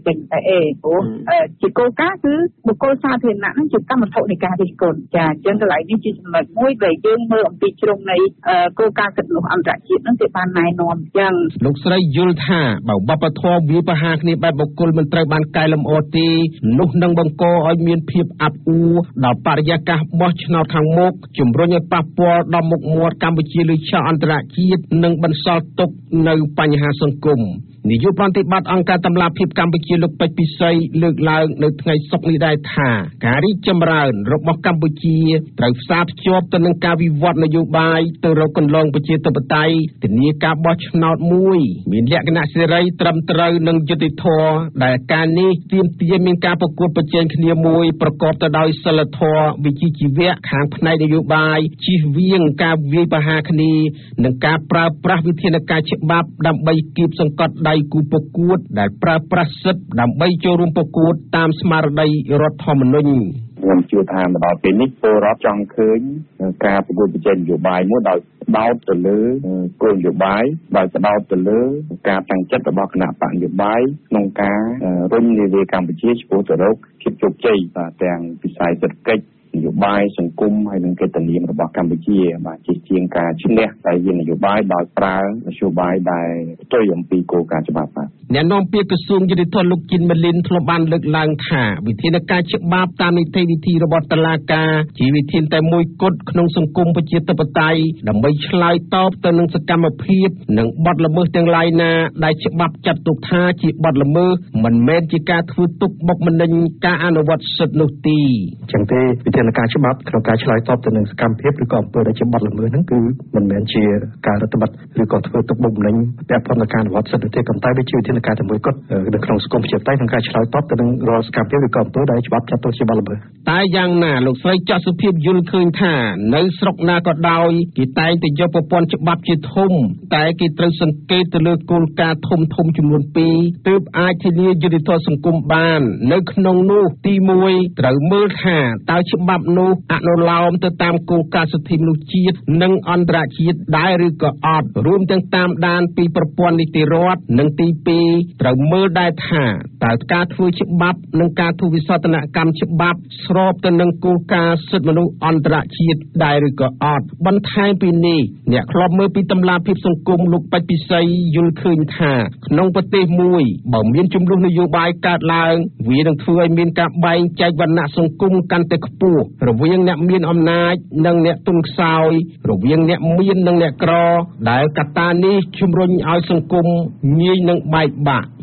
ចេញតែអេព្រោះជាគោលការណ៍គឺបុគ្គលសាធារណៈហ្នឹងជាកម្មវត្ថុនៃការរិះគន់ចាអញ្ចឹងកន្លែងនេះជាចំណុចមួយដែលយើងមើលអំពីជ្រុងនៃគោលការណ៍សិទ្ធិមនុស្សអន្តរជាតិហ្នឹងគេបានណែនាំអញ្ចឹងលោកស្រីយល់ថាបើវប្បធម៌វាប្រហារគ្នាបែបបុគ្គលមិនត្រូវបានកែលម្អទេនោះនឹងបង្កឲ្យមានភាពអាប់អួរដល់បរិយាកាសបោះឆ្នោតខាងមុខជំរុញឲ្យប៉ះពាល់ដល់មុខមាត់កម្ពុជាលើឆាកអន្តរជាតិនិងបន្សល់ទុកនៅបញ្ហាសង្គមនាយកប្រតិបត្តិអង្គការតម្លាភាពកម្ពុជាលោកពេជ្រពិសីលើកឡើងនៅថ្ងៃសុក្រនេះដែរថាការរីកចម្រើនរបស់កម្ពុជាត្រូវផ្សារភ្ជាប់ទៅនឹងការវិវត្តនយោបាយទៅរកគន្លងប្រជាធិបតេយ្យធានាការបោះឆ្នោតមួយមានលក្ខណៈសេរីត្រឹមត្រូវនិងយុត្តិធម៌ដែលការនេះទាមទារមានការប្រកួតប្រជែងគ្នាមួយប្រកបទៅដោយសីលធម៌វិជ្ជាជីវៈខាងផ្នែកនយោបាយជៀសវាងការវាយប្រហារគ្នានិងការប្រើប្រាស់វិធានការច្បាប់ដើម្បីគៀបសង្កត់ដៃគូប្រកួតដែលប្រើប្រាស់សិទ្ធិដើម្បីចូលរួមប្រកួតតាមស្មារតីរដ្ឋធម្មនុញ្ញខ្ញុំជឿថាមកដល់ពេលនេះពលរដ្ឋចង់ឃើញការប្រកួតប្រជែងនយោបាយមួយដោយផ្ដោតទៅលើគោលនយោបាយដោយផ្ដោតទៅលើការតាំងចិត្តរបស់គណៈបកនយោបាយក្នុងការរុញនាវាកម្ពុជាឆ្ពោះទៅរកភាពជោគជ័យបាទទាំងវិស័យសេដ្ឋកិច្ចនយោបាយសង្គមហើយនិងកិត្តិនាមរបស់កម្ពុជាបាទជាជាងការឈ្នះតែជានយោបាយដោយប្រើនយោបាយដែលផ្ទុយអំពីគោលការណ៍ច្បាប់បាទអ្នកនាំពាក្យក្រសួងយុតិធម៌លោកជីនម៉ាលីនធ្លាប់បានលើកឡើងថាវិធានការច្បាប់តាមនីតិវិធីរបស់តុលាការជាវិធានតែមួយគត់ក្នុងសង្គមប្រជាធិបតេយ្យដើម្បីឆ្លើយតបទៅនឹងសកម្មភាពនិងបទល្មើសទាំងឡាយណាដែលច្បាប់ចាត់ទុកថាជាបទល្មើសមិនមែនជាការធ្វើទុកបុកម្នេញការអនុវត្តសិទ្ធិនោះទេចឹងទេវិធានការច្បាប់ក្នុងការឆ្លើយតបទៅនឹងសកម្មភាពឬក៏អំពើដែលជាបទល្មើសហ្នឹងគឺមិនមែនជាការរដ្ឋបတ်ឬក៏ធ្វើទុកបុកម្នេញពាក់ព័ន្ធនឹងការអនុវត្តសិទ្ធិទេប៉ុន្តែវាជាវិធានការតែមួយគត់នៅក្នុងសង្គមប្រជាធិបតេយ្យក្នុងការឆ្លើយតបទៅនឹងរាល់សកម្មភាពឬក៏អំពើដែលច្បាប់ចាត់ទុកជាបទល្មើសតែយ៉ាងណាលោកស្រីច័ន្ទសុភាពយល់ឃើញថានៅស្រុកណាក៏ដោយគេតែងតែយកប្រព័ន្ធច្បាប់ជាធំតែគេត្រូវសង្កេតទៅលើគោលការណ៍ធំធំចំនួនពីរទើបអាចធានាយុត្តិធម៌សង្គមបាននៅក្នុងនោះទីមួយត្រូវមើលថាតើច្បាប់នោះអនុលោមទៅតាមគោលការណ៍សិទ្ធិមនុស្សជាតិនិងអន្តរជាតិដែរឬក៏អត់រួមទាំងតាមដានពីប្រព័ន្ធនីតិរដ្ឋនិងទីពីរត្រូវមើលដែរថាតើការធ្វើច្បាប់និងការធ្វើវិសោធនកម្មច្បាប់ស្របទៅនឹងគោលការណ៍សិទ្ធិមនុស្សអន្តរជាតិដែរឬក៏អត់បន្ថែមពីនេះអ្នកធ្លាប់មើលពីតម្លាភាពសង្គមលោកពេជ្រពិសីយល់ឃើញថាក្នុងប្រទេសមួយបើមានចំនួននយោបាយកើតឡើងវានឹងធ្វើឲ្យមានការបែងចែកវណ្ណៈសង្គមកាន់តែខ្ពស់រវាងអ្នកមានអំណាចនិងអ្នកទុនខ្សោយរវាងអ្នកមាននិងអ្នកក្រដែលកត្តានេះជំរុញឲ្យសង្គមងាយនឹងបែកបាក់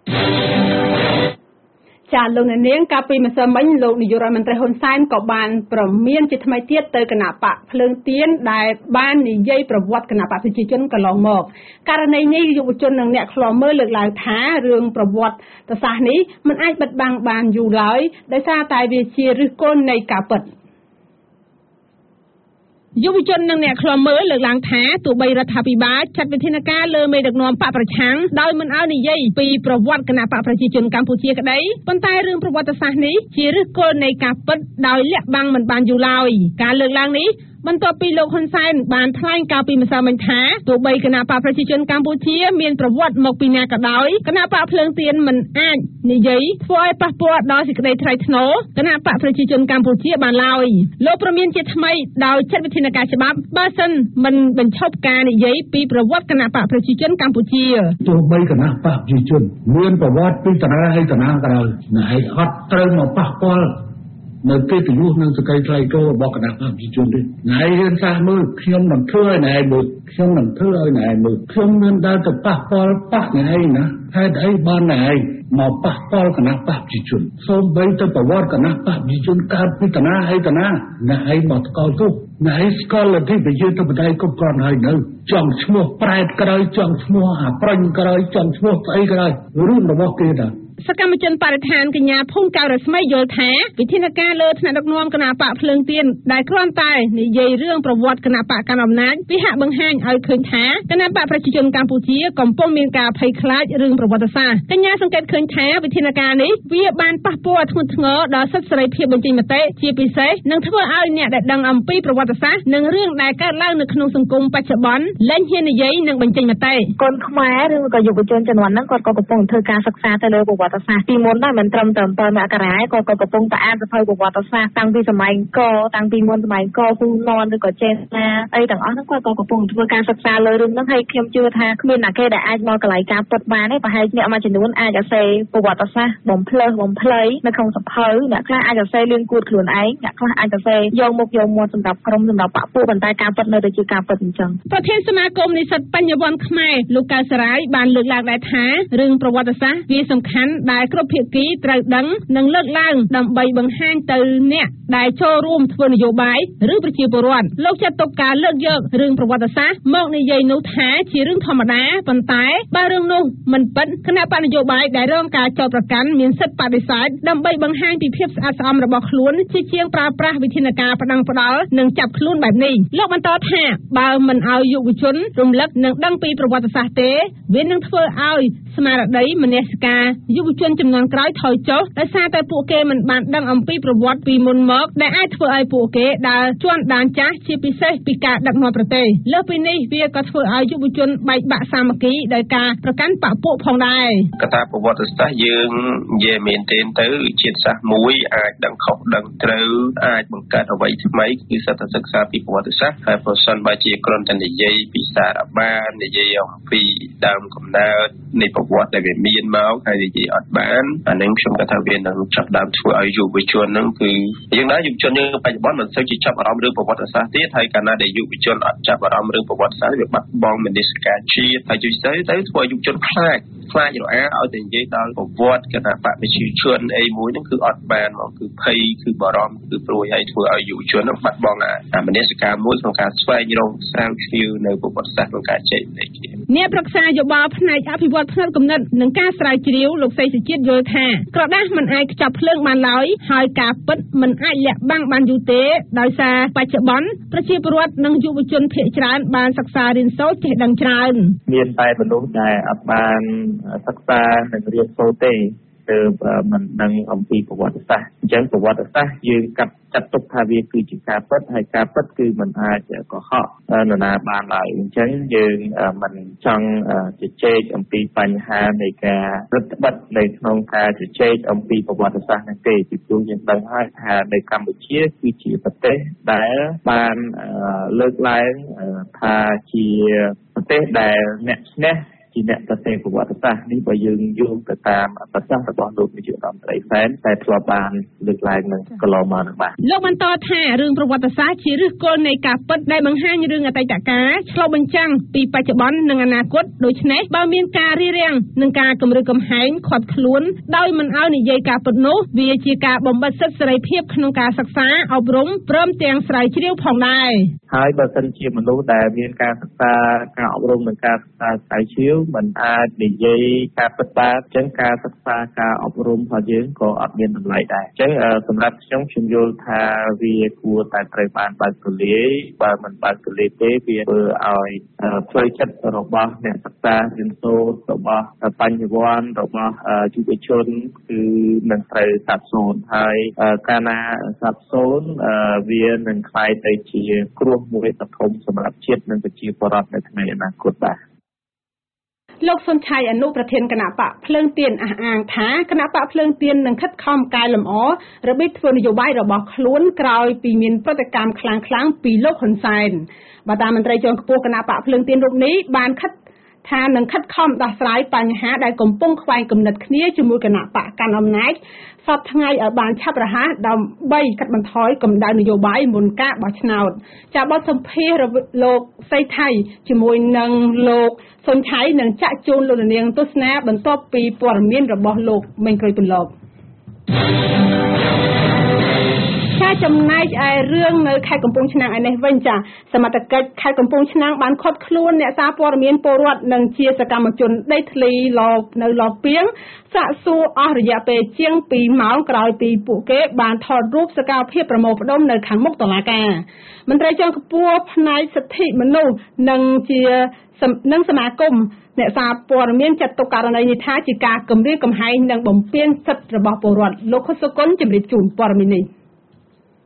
ចាលោកអ្នកនាងកាលពីម្សិលមិញលោកនាយករដ្ឋមន្ត្រីហ៊ុនសែនក៏បានប្រមានជាថ្មីទៀតទៅគណៈបកភ្លើងទៀនដែលបាននិយាយប្រវត្តិគណៈបកប្រជាជនកន្លងមកករណីនេះយុវជននិងអ្នកខ្លាំមើលលើកឡើងថារឿងប្រវត្តិសាស្ត្រនេះមិនអាចបិទបាំងបានយូរឡើយដោយសារតែវាជាឫសគល់នៃការពិតយុវជននិងអ្នកខ្លាំមើលលើកឡើងថាទោះបីរដ្ឋាភិបាលចាត់វិធានការលើមេដឹកនាំបកប្រឆាំងដោយមិនឲ្យនិយាយពីប្រវត្តិគណៈបកប្រជាជនកម្ពុជាក្តីប៉ុន្តែរឿងប្រវត្តិសាស្ត្រនេះជាឫសគល់នៃការពិតដោយលាក់បាំងមិនបានយូរឡើយការលើកឡើងនេះបន្ទាប់ពីលោកហ៊ុនសែនបានថ្លែងកាលពីម្សិលមិញថាទោះបីគណៈបកប្រជាជនកម្ពុជាមានប្រវត្តិមកពីណាក៏ដោយគណៈបកភ្លើងទៀនមិនអាចនិយាយធ្វើឲ្យប៉ះពាល់ដល់សេចក្តីថ្លៃថ្នូរគណៈបកប្រជាជនកម្ពុជាបានឡើយលោកប្រមានជាថ្មីដោយចាត់វិធានការច្បាប់បើសិនមិនបញ្ឈប់ការនិយាយពីប្រវត្តិគណៈបកប្រជាជនកម្ពុជាទោះបីគណៈបកប្រជាជនមានប្រវត្តិពីតារាហើយតារាក៏ដោយណែអត់ត្រូវមកប៉ះពាល់នៅកិត្តិយសនិងសក្តិថ្លៃថ្នូររបស់គណៈបកប្រជាជនទេណែរៀនសាសមើលខ្ញុំនឹងធ្វើឲ្យណែមើលខ្ញុំនឹងធ្វើឲ្យណែមើលខ្ញុំមានដើរទៅប៉ះពាល់ប៉ះណែណាហេតុអីបានណែមកប៉ះពាល់គណៈបកប្រជាជនសូម្បីទៅប្រវត្តិគណៈបកប្រជាជនកើតពីតារាហើយតារាណែឯងមកស្គាល់ទោះណែស្គាល់លទ្ធិប្រជាធិបតេយ្យគ្រប់គ្រាន់ហើយនៅចង់ឈ្មោះប្រែតក្រោយចង់ឈ្មោះអាប្រាញ់ក្រោយចង់ឈ្មោះស្អីក្រោយរឿងរបស់គេតាសកម្មជនបរិស្ថានកញ្ញាភូមិកៅរស្មីយល់ថាវិធានការលើថ្នាក់ដឹកនាំគណៈបកភ្លើងទៀនដែលគ្រាន់តែនិយាយរឿងប្រវត្តិគណៈបកកណ្ដាលអំណាចវាហាក់បង្ហាញឲ្យឃើញថាគណៈបកប្រជាជនកម្ពុជាកំពុងមានការភ័យខ្លាចរឿងប្រវត្តិសាស្ត្រកញ្ញាសង្កេតឃើញថាវិធានការនេះវាបានប៉ះពាល់ធ្ងន់ធ្ងរដល់សិទ្ធិសេរីភាពបញ្ចេញមតិជាពិសេសនឹងធ្វើឲ្យអ្នកដែលដឹងអំពីប្រវត្តិសាស្ត្រនិងរឿងដែលកើតឡើងនៅក្នុងសង្គមបច្ចុប្បន្នលែងហ៊ាននិយាយនិងបញ្ចេញមតិកូនខ្មែរឬក៏យុវជនជំនាន់ហ្នឹងគាត់ក៏កំពុងធ្វើការសិក្សាទៅលើប្រវวัติศาสตร์ពីមុនដែរមិនត្រឹមតែអំពើមករាក៏ក៏កំពុងតែអានសភៅប្រវត្តិសាស្ត្រតាំងពីសម័យកតាំងពីមុនសម័យកហ៊ូណនឬក៏ចេណាអីទាំងអស់ហ្នឹងគាត់ក៏កំពុងធ្វើការសិក្សាលើរឿងហ្នឹងហើយខ្ញុំជឿថាគ្មានអ្នកគេដែលអាចមកកន្លែងការពិតបានទេប្រហែលអ្នកមួយចំនួនអាចអាសេប្រវត្តិសាស្ត្របំភ្លើសបំភ្លៃនៅក្នុងសភៅអ្នកខ្លះអាចអាសេលឿនគួតខ្លួនឯងអ្នកខ្លះអាចអាសេយកមុខយកមាត់សម្រាប់ក្រុមសម្រាប់បកពួកប៉ុន្តែការពិតនៅតែជាការពិតអញ្ចឹងប្រធានសមាគមនិស្សិតបញ្ញវន្តខ្មែរលោកកៅសរាយបានលើកឡើងដែរថារឿងប្រវត្តិសាស្ត្រវាសំខាន់ដែលគ្រប់ភាគីត្រូវដឹងនិងលើកឡើងដើម្បីបង្ហាញទៅអ្នកដែលចូលរួមធ្វើនយោបាយឬប្រជាពលរដ្ឋលោកចាត់ទុកការលើកយករឿងប្រវត្តិសាស្ត្រមកនិយាយនោះថាជារឿងធម្មតាប៉ុន្តែបើរឿងនោះមិនពិតគណៈបកនយោបាយដែលរងការចោទប្រកាន់មានសិទ្ធិបដិសេធដើម្បីបង្ហាញពីភាពស្អាតស្អំរបស់ខ្លួនជាជាងប្រើប្រាស់វិធានការផ្ដង់ផ្ដាល់និងចាប់ខ្លួនបែបនេះលោកបន្តថាបើមិនឲ្យយុវជនរំលឹកនិងដឹងពីប្រវត្តិសាស្ត្រទេវានឹងធ្វើឲ្យស្មារតីមនសិការយុវជនចំនួនក្រោយថយចុះដោយសារតែពួកគេមិនបានដឹងអំពីប្រវត្តិពីមុនមកដែលអាចធ្វើឲ្យពួកគេដើរជាន់ដានចាស់ជាពិសេសពីការដឹកនាំប្រទេសលើសពីនេះវាក៏ធ្វើឲ្យយុវជនបែកបាក់សាមគ្គីដោយការប្រកាន់បកពួកផងដែរកត្តាប្រវត្តិសាស្ត្រយើងនិយាយមែនទេទៅជាតិសាសន៍មួយអាចដឹងខុសដឹងត្រូវអាចបង្កើតអ្វីថ្មីគឺសិទ្ធិសិក្សាពីប្រវត្តិសាស្ត្រហើយប្រសិនបើជាគ្រាន់តែនិយាយពីសារបាននិយាយអំពីដើមកំណើតនៃប្រវត្តិដែលវាមានមកហើយនិយាយអត់បានអានឹងខ្ញុំគិតថាវានឹងចាប់ដើមធ្វើឲ្យយុវជនហ្នឹងគឺយើងដែរយុវជនយើងបច្ចុប្បន្នមិនសូវជាចាប់អារម្មណ៍រឿងប្រវត្តិសាស្ត្រទៀតហើយកាលណាដែលយុវជនអត់ចាប់អារម្មណ៍រឿងប្រវត្តិសាស្ត្រវាបាត់បង់មនសិការជាតិហើយជួយទៅទៅធ្វើឲ្យយុវជនខ្លាចខ្លាចរអាឲ្យតែនិយាយដល់ប្រវត្តិគណៈបកប្រជាជនអីមួយហ្នឹងគឺអត់បានមកគឺភ័យគឺបារម្ភគឺព្រួយហើយធ្វើឲ្យយុវជនហ្នឹងបាត់បង់អាមនសិការមួយក្នុងការស្វែងរកស្រាវជ្រាវនៅប្រវត្តិសាស្ត្រក្នុងការចែករំលែកគ្នាអ្នកប្រឹក្សាយោបល់ផ្នែកអភិវឌ្ឍផ្នែកគំនិតនិងការស្រាវជ្រាវលោកសីសុជាតិយល់ថាក្រដាសមិនអាចខ្ចប់ភ្លើងបានឡើយហើយការពិតមិនអាចលាក់បាំងបានយូរទេដោយសារបច្ចុប្បន្នប្រជាពលរដ្ឋនិងយុវជនភាគច្រើនបានសិក្សារៀនសូត្រចេះដឹងច្រើនមានតែមនុស្សដែលអត់បានសិក្សានិងរៀនសូត្រទេទើបមិនដឹងអំពីប្រវត្តិសាស្ត្រអញ្ចឹងប្រវត្តិសាស្ត្រយើងកាត់ចាត់ទុកថាវាគឺជាការពិតហើយការពិតគឺមិនអាចកុហកនរណាបានឡើយអញ្ចឹងយើងមិនចង់ជជែកអំពីបញ្ហានៃការរឹតបន្តឹងនៅក្នុងការជជែកអំពីប្រវត្តិសាស្ត្រនេះទេពីព្រោះយើងដឹងហើយថានៅកម្ពុជាគឺជាប្រទេសដែលបានលើកឡើងថាជាប្រទេសដែលអ្នកឈ្នះជាអ្នកប្រទេសប្រវត្តិសាស្ត្រនេះបើយើងយោងទៅតាមប្រសាសន៍របស់លោកនាយករដ្ឋមន្ត្រីសែនតែធ្លាប់បានលើកឡើងនៅកន្លងមកនោះបាទលោកបន្តថារឿងប្រវត្តិសាស្ត្រជាឫសគល់នៃការពិតដែលបង្ហាញរឿងអតីតកាលឆ្លុះបញ្ចាំងពីបច្ចុប្បន្ននិងអនាគតដូច្នេះបើមានការរារាំងនិងការគំរាមកំហែងខាត់ខ្លួនដោយមិនឲ្យនិយាយការពិតនោះវាជាការបំបិទសិទ្ធិសេរីភាពក្នុងការសិក្សាអប់រំព្រមទាំងស្រាវជ្រាវផងដែរហើយបើសិនជាមនុស្សដែលមានការសិក្សាការអប់រំនិងការសិក្សាស្រាវជ្រាវមិនអាចនិយាយការពិតបានអញ្ចឹងការសិក្សាការអប់រំរបស់យើងក៏អត់មានតម្លៃដែរអញ្ចឹងសម្រាប់ខ្ញុំខ្ញុំយល់ថាវាគួរតែត្រូវបានបើកទូលាយបើមិនបើកទូលាយទេវាធ្វើឲ្យផ្លូវចិត្តរបស់អ្នកសិក្សារៀនសូត្ររបស់បញ្ញវន្តរបស់យុវជនគឺនឹងត្រូវសាបសូន្យហើយកាលណាសាបសូន្យវានឹងក្លាយទៅជាគ្រោះមួយដ៏ធំសម្រាប់ជាតិនិងប្រជាពលរដ្ឋនៅថ្ងៃអនាគតបាទលោកសុនឆៃអនុប្រធានគណៈបកភ្លើងទៀនអះអាងថាគណៈបកភ្លើងទៀននឹងខិតខំកែលម្អរបៀបធ្វើនយោបាយរបស់ខ្លួនក្រោយពីមានប្រតិកម្មខ្លាំងៗពីលោកហ៊ុនសែនបាទតាមមន្ត្រីជាន់ខ្ពស់គណៈបកភ្លើងទៀនរូបនេះបានខិតថានឹងខិតខំដោះស្រាយបញ្ហាដែលកំពុងខ្វែងគំនិតគ្នាជាមួយគណៈបកកាន់អំណាចសពថ្ងៃឲ្យបានឆាប់រហ័សដើម្បីកាត់បន្ថយកម្ដៅនយោបាយមុនការបោះឆ្នោតចាបទសម្ភាសន៍លោកសីថៃជាមួយនឹងលោកសុនឆៃនឹងចាក់ជូនលោកនាងទស្សនាបន្ទាប់ពីព័ត៌មានរបស់លោកមេងក្រួយពន្លកចាចំណែកឯរឿងនៅខេត្តកំពង់ឆ្នាំងឯនេះវិញចាសមត្ថកិច្ចខេត្តកំពង់ឆ្នាំងបានឃាត់ខ្លួនអ្នកសារព័ត៌មានពលរដ្ឋនិងជាសកម្មជនដីធ្លីលនៅលពីងសាកសួរអស់រយៈពេលជាងពីរម៉ោងក្រោយពីពួកគេបានថតរូបសកម្មភាពប្រមូលផ្ដុំនៅខាងមុខតុលាការមន្ត្រីជាន់ខ្ពស់ផ្នែកសិទ្ធិមនុស្សនិងជានិងសមាគមអ្នកសារព័ត៌មានចាត់ទុកករណីនេះថាជាការគំរាមកំហែងនិងបំពានសិទ្ធិរបស់ពលរដ្ឋលោកខុសសុគន្ធជំរាបជូនព័ត៌មាននេះ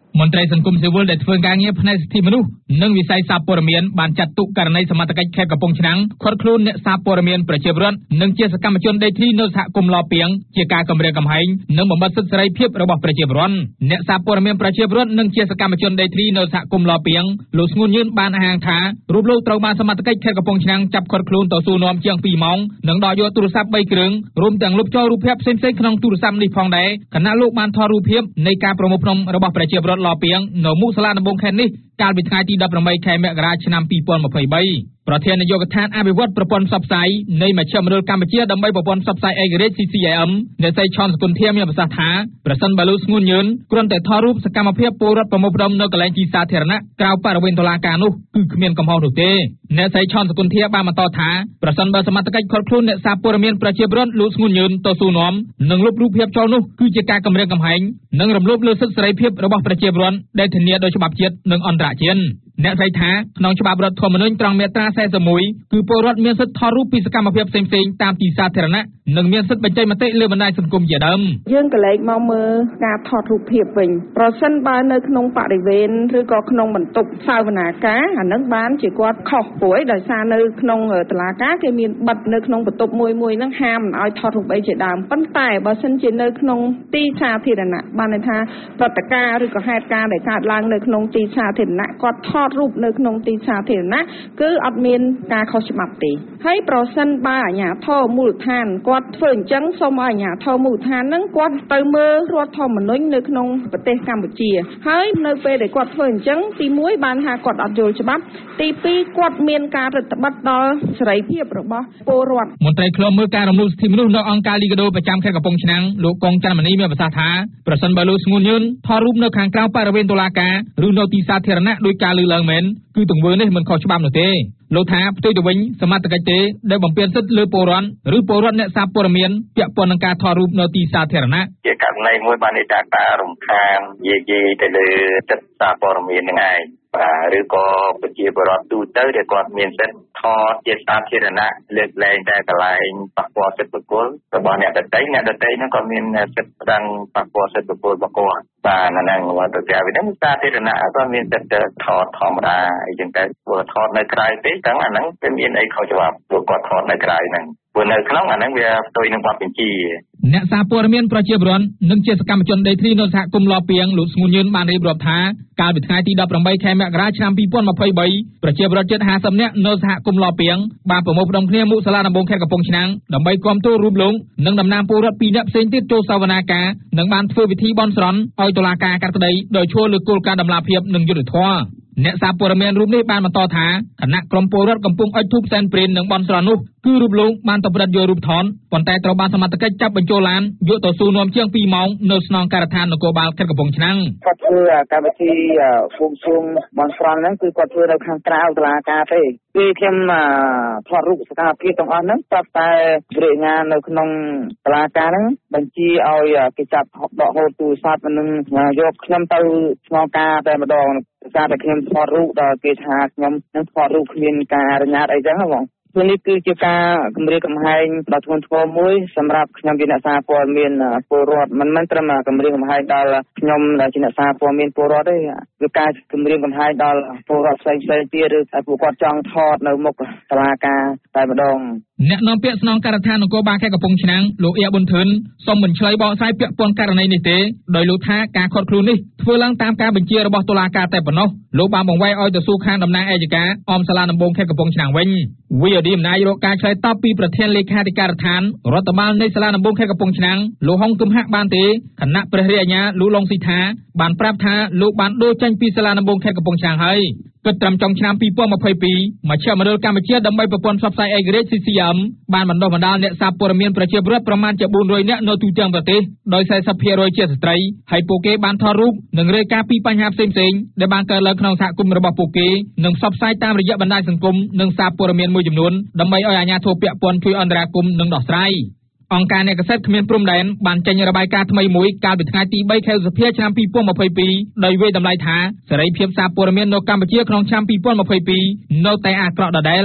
មន្ត្រីសង្គមស៊ីវិលដែលធ្វើការងារផ្នែកសិទ្ធិមនុស្សនិងវិស័យសារព័ត៌មានបានចាត់ទុកករណីសមត្ថកិច្ចខេត្តកំពង់ឆ្នាំងឃាត់ខ្លួនអ្នកសារព័ត៌មានប្រជាពលរដ្ឋនិងជាសកម្មជនដេកធ្លីនៅសហគមន៍ឡពាងជាការគំរាមកំហែងនិងបំបិទសិទ្ធិសេរីភាពរបស់ប្រជាពលរដ្ឋអ្នកសារព័ត៌មានប្រជាពលរដ្ឋនិងជាសកម្មជនដេកធ្លីនៅសហគមន៍ឡពាងលោកស្ងួនញឿនបានអះអាងថារូបលោកត្រូវបានសមត្ថកិច្ចខេត្តកំពង់ឆ្នាំងចាប់ឃាត់ខ្លួនទៅសួរនាំជាងពីរម៉ោងនិងដកយកទូរស័ព្ទបីគ្រឿងរួមទាំងលុបចោលរូបភាពផ្សេងៗក្នុងទូរស័ព្ទនេះផងដែរខណៈលោកបានថតរូបភាពនៃការប្រមូលផ្តុំរបស់ប្រជាពលរដ្ឋឡពាងនៅមុខសាលាដំបងខេត្តនេះកាលពីថ្ងៃទីដប់ប្រាំបីខែមករាឆ្នាំពីរពាន់ម្ភៃបីប្រធាននាយកដ្ឋានអភិវឌ្ឍប្រព័ន្ធផ្សព្វផ្សាយនៃមជ្ឈមណ្ឌលកម្ពុជាដើម្បីប្រព័ន្ធផ្សព្វផ្សាយឯករាជ្យ C C I M អ្នកស្រីឆនសគុណធាមានប្រសាសន៍ថាប្រសិនបើលោកស្ងួនញឿនគ្រាន់តែថតរូបសកម្មភាពពលរដ្ឋប្រមូលផ្តុំនៅកន្លែងទីសាធារណៈក្រៅបរិវេណតុលាការនោះគឺគ្មានកំហុសនោះទេអ្នកស្រីឆនសគុណធាបានបន្តថាប្រសិនបើសមត្ថកិច្ចឃាត់ខ្លួនអ្នកសារព័ត៌មានប្រជាពលរដ្ឋលោកស្ងួនញឿនទៅសួរនាំនិងលុបរូបភាពចោលនោះគឺជាការគំរាមកំហែងនិងរំលោភលើសិទ្ធិសេរីភាពរបស់ប្រជាពលរដ្ឋដែលធានាដោយច្បាប់ជាតិនិងអន្តរជាតិអ្នកស្រីថាក្នុងច្បាប់រដ្ឋធម្មនុញ្ញត្រង់មាត្រាสี่สิบเอ็ดគឺពលរដ្ឋមានសិទ្ធិថតរូបពីសកម្មភាពផ្សេងៗតាមទីសាធារណៈនិងមានសិទ្ធិបញ្ចេញមតិលើបណ្ដាញសង្គមជាដើមយើងក៏លេខមកមើលការថតរូបភាពវិញប្រសិនបើនៅក្នុងបរិវេណឬក៏ក្នុងបន្ទប់សាវនាការអានឹងបានជាគាត់ខុសព្រោះដោយសារនៅក្នុងតុលាការគេមានបិទនៅក្នុងបន្ទប់មួយមួយហ្នឹងហាមមិនឲ្យថតរូបអីជាដើមប៉ុន្តែបើសិនជានៅក្នុងទីសាធារណៈបានន័យថាព្រឹត្តិការណ៍ឬក៏ហេតុការណ៍ដែលកើតឡើងនៅក្នុងទីសាធារណៈគាត់ថតរូបនៅក្នុងទីសាធារណៈគឺអត់មានការខុសច្បាប់ទេហើយប្រសិនបើអាជ្ញាធរមូលដ្ឋានគាត់ធ្វើអញ្ចឹងសូមឲ្យអាជ្ញាធរមូលដ្ឋានហ្នឹងគាត់ទៅមើលរដ្ឋធម្មនុញ្ញនៅក្នុងប្រទេសកម្ពុជាហើយនៅពេលដែលគាត់ធ្វើអញ្ចឹងទីមួយបានថាគាត់អត់យល់ច្បាប់ទីពីរគាត់មានការរឹតបន្តឹងដល់សេរីភាពរបស់ពលរដ្ឋមន្ត្រីឃ្លាំមើលការរំលោភសិទ្ធិមនុស្សនៅអង្គការលីកាដូប្រចាំខេត្តកំពង់ឆ្នាំងលោកកងច័ន្ទមនីមានប្រសាសន៍ថាប្រសិនបើលោកស្ងួនញឿនថតរូបនៅខាងក្រៅបរិវេណតុលាការឬនៅទីសាធារណៈដោយការលើកឡើងមែនគឺទង្វើនេះមិនខុសច្បាប់នោះទេលោកថាផ្ទុយទៅវិញសមត្ថកិច្ចទេដែលបំពានសិទ្ធិលើពលរដ្ឋឬពលរដ្ឋអ្នកសារព័ត៌មានពាក់ព័ន្ធនឹងការថតរូបនៅទីសាធារណៈជាករណីមួយបានន័យថាការរំខានយាយីទៅលើសិទ្ធិសារព័ត៌មាននឹងឯងបាទឬក៏ប្រជាពលរដ្ឋទូទៅដែលគាត់មានសិទ្ធិថតជាសាធារណៈលើកលែងតែកន្លែងប៉ះពាល់សិទ្ធិបុគ្គលរបស់អ្នកដទៃអ្នកដទៃហ្នឹងក៏មានសិទ្ធិប្រឹងប៉ះពាល់សិទ្ធិបុគ្គលរបស់គាត់បាទហ្នឹងទៅក្រៅវិញហ្នឹងសាធារណៈក៏មានសិទ្ធិថតធម្មតាអីចឹងតែព្រោះថតនៅក្រៅទេទាំងអាហ្នឹងវាមានអីខុសច្បាប់ព្រោះគាត់ថតនៅក្រៅហ្នឹងព្រោះនៅក្នុងអាហ្នឹងវាផ្ទុយនឹងបទបញ្ជាអ្នកសារព័ត៌មានប្រជាពលរដ្ឋនិងជាសកម្មជនដេកធ្លីនៅសហគមន៍ឡពាងលោកស្ងួនញឿនបានរៀបរាប់ថាកាលពីថ្ងៃទីដប់ប្រាំបីខែមករាឆ្នាំពីរពាន់ម្ភៃបីប្រជាពលរដ្ឋជិតห้าสิบនាក់នៅសហគមន៍ឡពាងបានប្រមូលផ្តុំគ្នាមុខសាលាដំបងខេត្តកំពង់ឆ្នាំងដើម្បីគាំទ្ររូបលោកនិងតំណាងពលរដ្ឋពីរនាក់ផ្សេងទៀតចូលសវនាការនិងបានធ្វើពិធីបន់ស្រន់ឲ្យតុលាការកាត់ក្តីដោយឈលលើគោលការណ៍តម្លាភាពនិងយុត្តិធម៌អ្នកសារព័ត៌មានរូបនេះបានបន្តថាគណៈក្រុមពលរដ្ឋកំពុងអុជធូបសែនព្រេននិងបន់ស្រន់នោះគឺរូបលោកបានទៅផ្ដិតយករូបថនប៉ុន្តែត្រូវបានសមត្ថកិច្ចចាប់បញ្ចូលឡានយកទៅសួរនាំជាងពីរម៉ោងនៅស្នងការដ្ឋាននគរបាលខេត្តកំពង់ឆ្នាំងគាត់ធ្វើកម្មវិធីបួងសួងបន់ស្រន់ហ្នឹងគឺគាត់ធ្វើនៅខាងក្រៅតុលាការទេគឺខ្ញុំថតរូបសកម្មភាពទាំងអស់ហ្នឹងស្រាប់តែវិរិញ្ញានៅក្នុងតុលាការហ្នឹងបញ្ជាឲ្យគេចាប់ដកហូតទូរស័ព្ទនិងយកខ្ញុំទៅស្នងការតែម្ដងសារតែខ្ញុំថតរូបដល់គេថាខ្ញុំនឹងថតរូបគ្មានការអនុញ្ញាតអីចឹងហ្នឹងបងព្រោះនេះគឺជាការគម្រាមកំហែងដ៏ធ្ងន់ធ្ងរមួយសម្រាប់ខ្ញុំជាអ្នកសារព័ត៌មានពលរដ្ឋមិនមែនត្រឹមគម្រាមកំហែងដល់ខ្ញុំដែលជាអ្នកសារព័ត៌មានពលរដ្ឋទេគឺការគម្រាមកំហែងដល់ពលរដ្ឋផ្សេងផ្សេងទៀតឬតែពួកគាត់ចង់ថតនៅមុខតុលាការតែម្ដងអ្នកនាំពាក្យស្នងការដ្ឋាននគរបាលខេត្តកំពង់ឆ្នាំងលោកអៀប៊ុនធឿនសូមមិនឆ្លើយបកស្រាយពាក់ព័ន្ធករណីនេះទេដោយលោកថាការឃាត់ខ្លួននេះធ្វើឡើងតាមការបញ្ជារបស់តុលាការតែប៉ុណ្ណោះលោកបានបង្វែរឲ្យទៅសួរខាងតំណាងអัยការអមសាលាដំបងខេត្តកំពង់ឆ្នាំងវិញវីអូឌីអំណាចរកការឆ្លើយតបពីប្រធានលេខាធិការដ្ឋានរដ្ឋបាលនៃសាលាដំបងខេត្តកំពង់ឆ្នាំងលោកហុងគឹមហាក់បានទេគណៈព្រះរាជអាជ្ញាលោកឡុងស៊ីថាបានប្រាប់ថាលោកបានដូរចេញពីសាលាដំបងខេត្តកំពង់ឆ្នាំងហើយគិតត្រឹមចុងឆ្នាំពីរពាន់ម្ភៃពីរមជ្ឈមណ្ឌលកម្ពុជាដើម្បីប្រព័ន្ធផ្សព្វផ្សាយឯករាជ្យ C C I M បានបណ្ដុះបណ្ដាលអ្នកសារព័ត៌មានប្រជាពលរដ្ឋប្រមាណជាbốnរយនាក់នៅទូទាំងប្រទេសដោយสี่สิบភាគរយជាស្ត្រីហើយពួកគេបានថតរូបនិងរាយការណ៍ពីបញ្ហាផ្សេងៗដែលបានកើតឡើងក្នុងសហគមន៍របស់ពួកគេនិងផ្សព្វផ្សាយតាមរយៈបណ្ដាញសង្គមនិងសារព័ត៌មានមួយចំនួនដើម្បីឲ្យអាជ្ញាធរពាក់ព័ន្ធជួយអន្តរាគមន៍និងដោះស្រាយអង្គការអ្នកកាសែតគ្មានព្រំដែនបានចេញរបាយការណ៍ថ្មីមួយកាលពីថ្ងៃទីបីខែឧសភាឆ្នាំពីរពាន់ម្ភៃពីរដោយវាយតម្លៃថាសេរីភាពសារព័ត៌មាននៅកម្ពុជាក្នុងឆ្នាំពីរពាន់ម្ភៃពីរនៅតែអាក្រក់ដដែល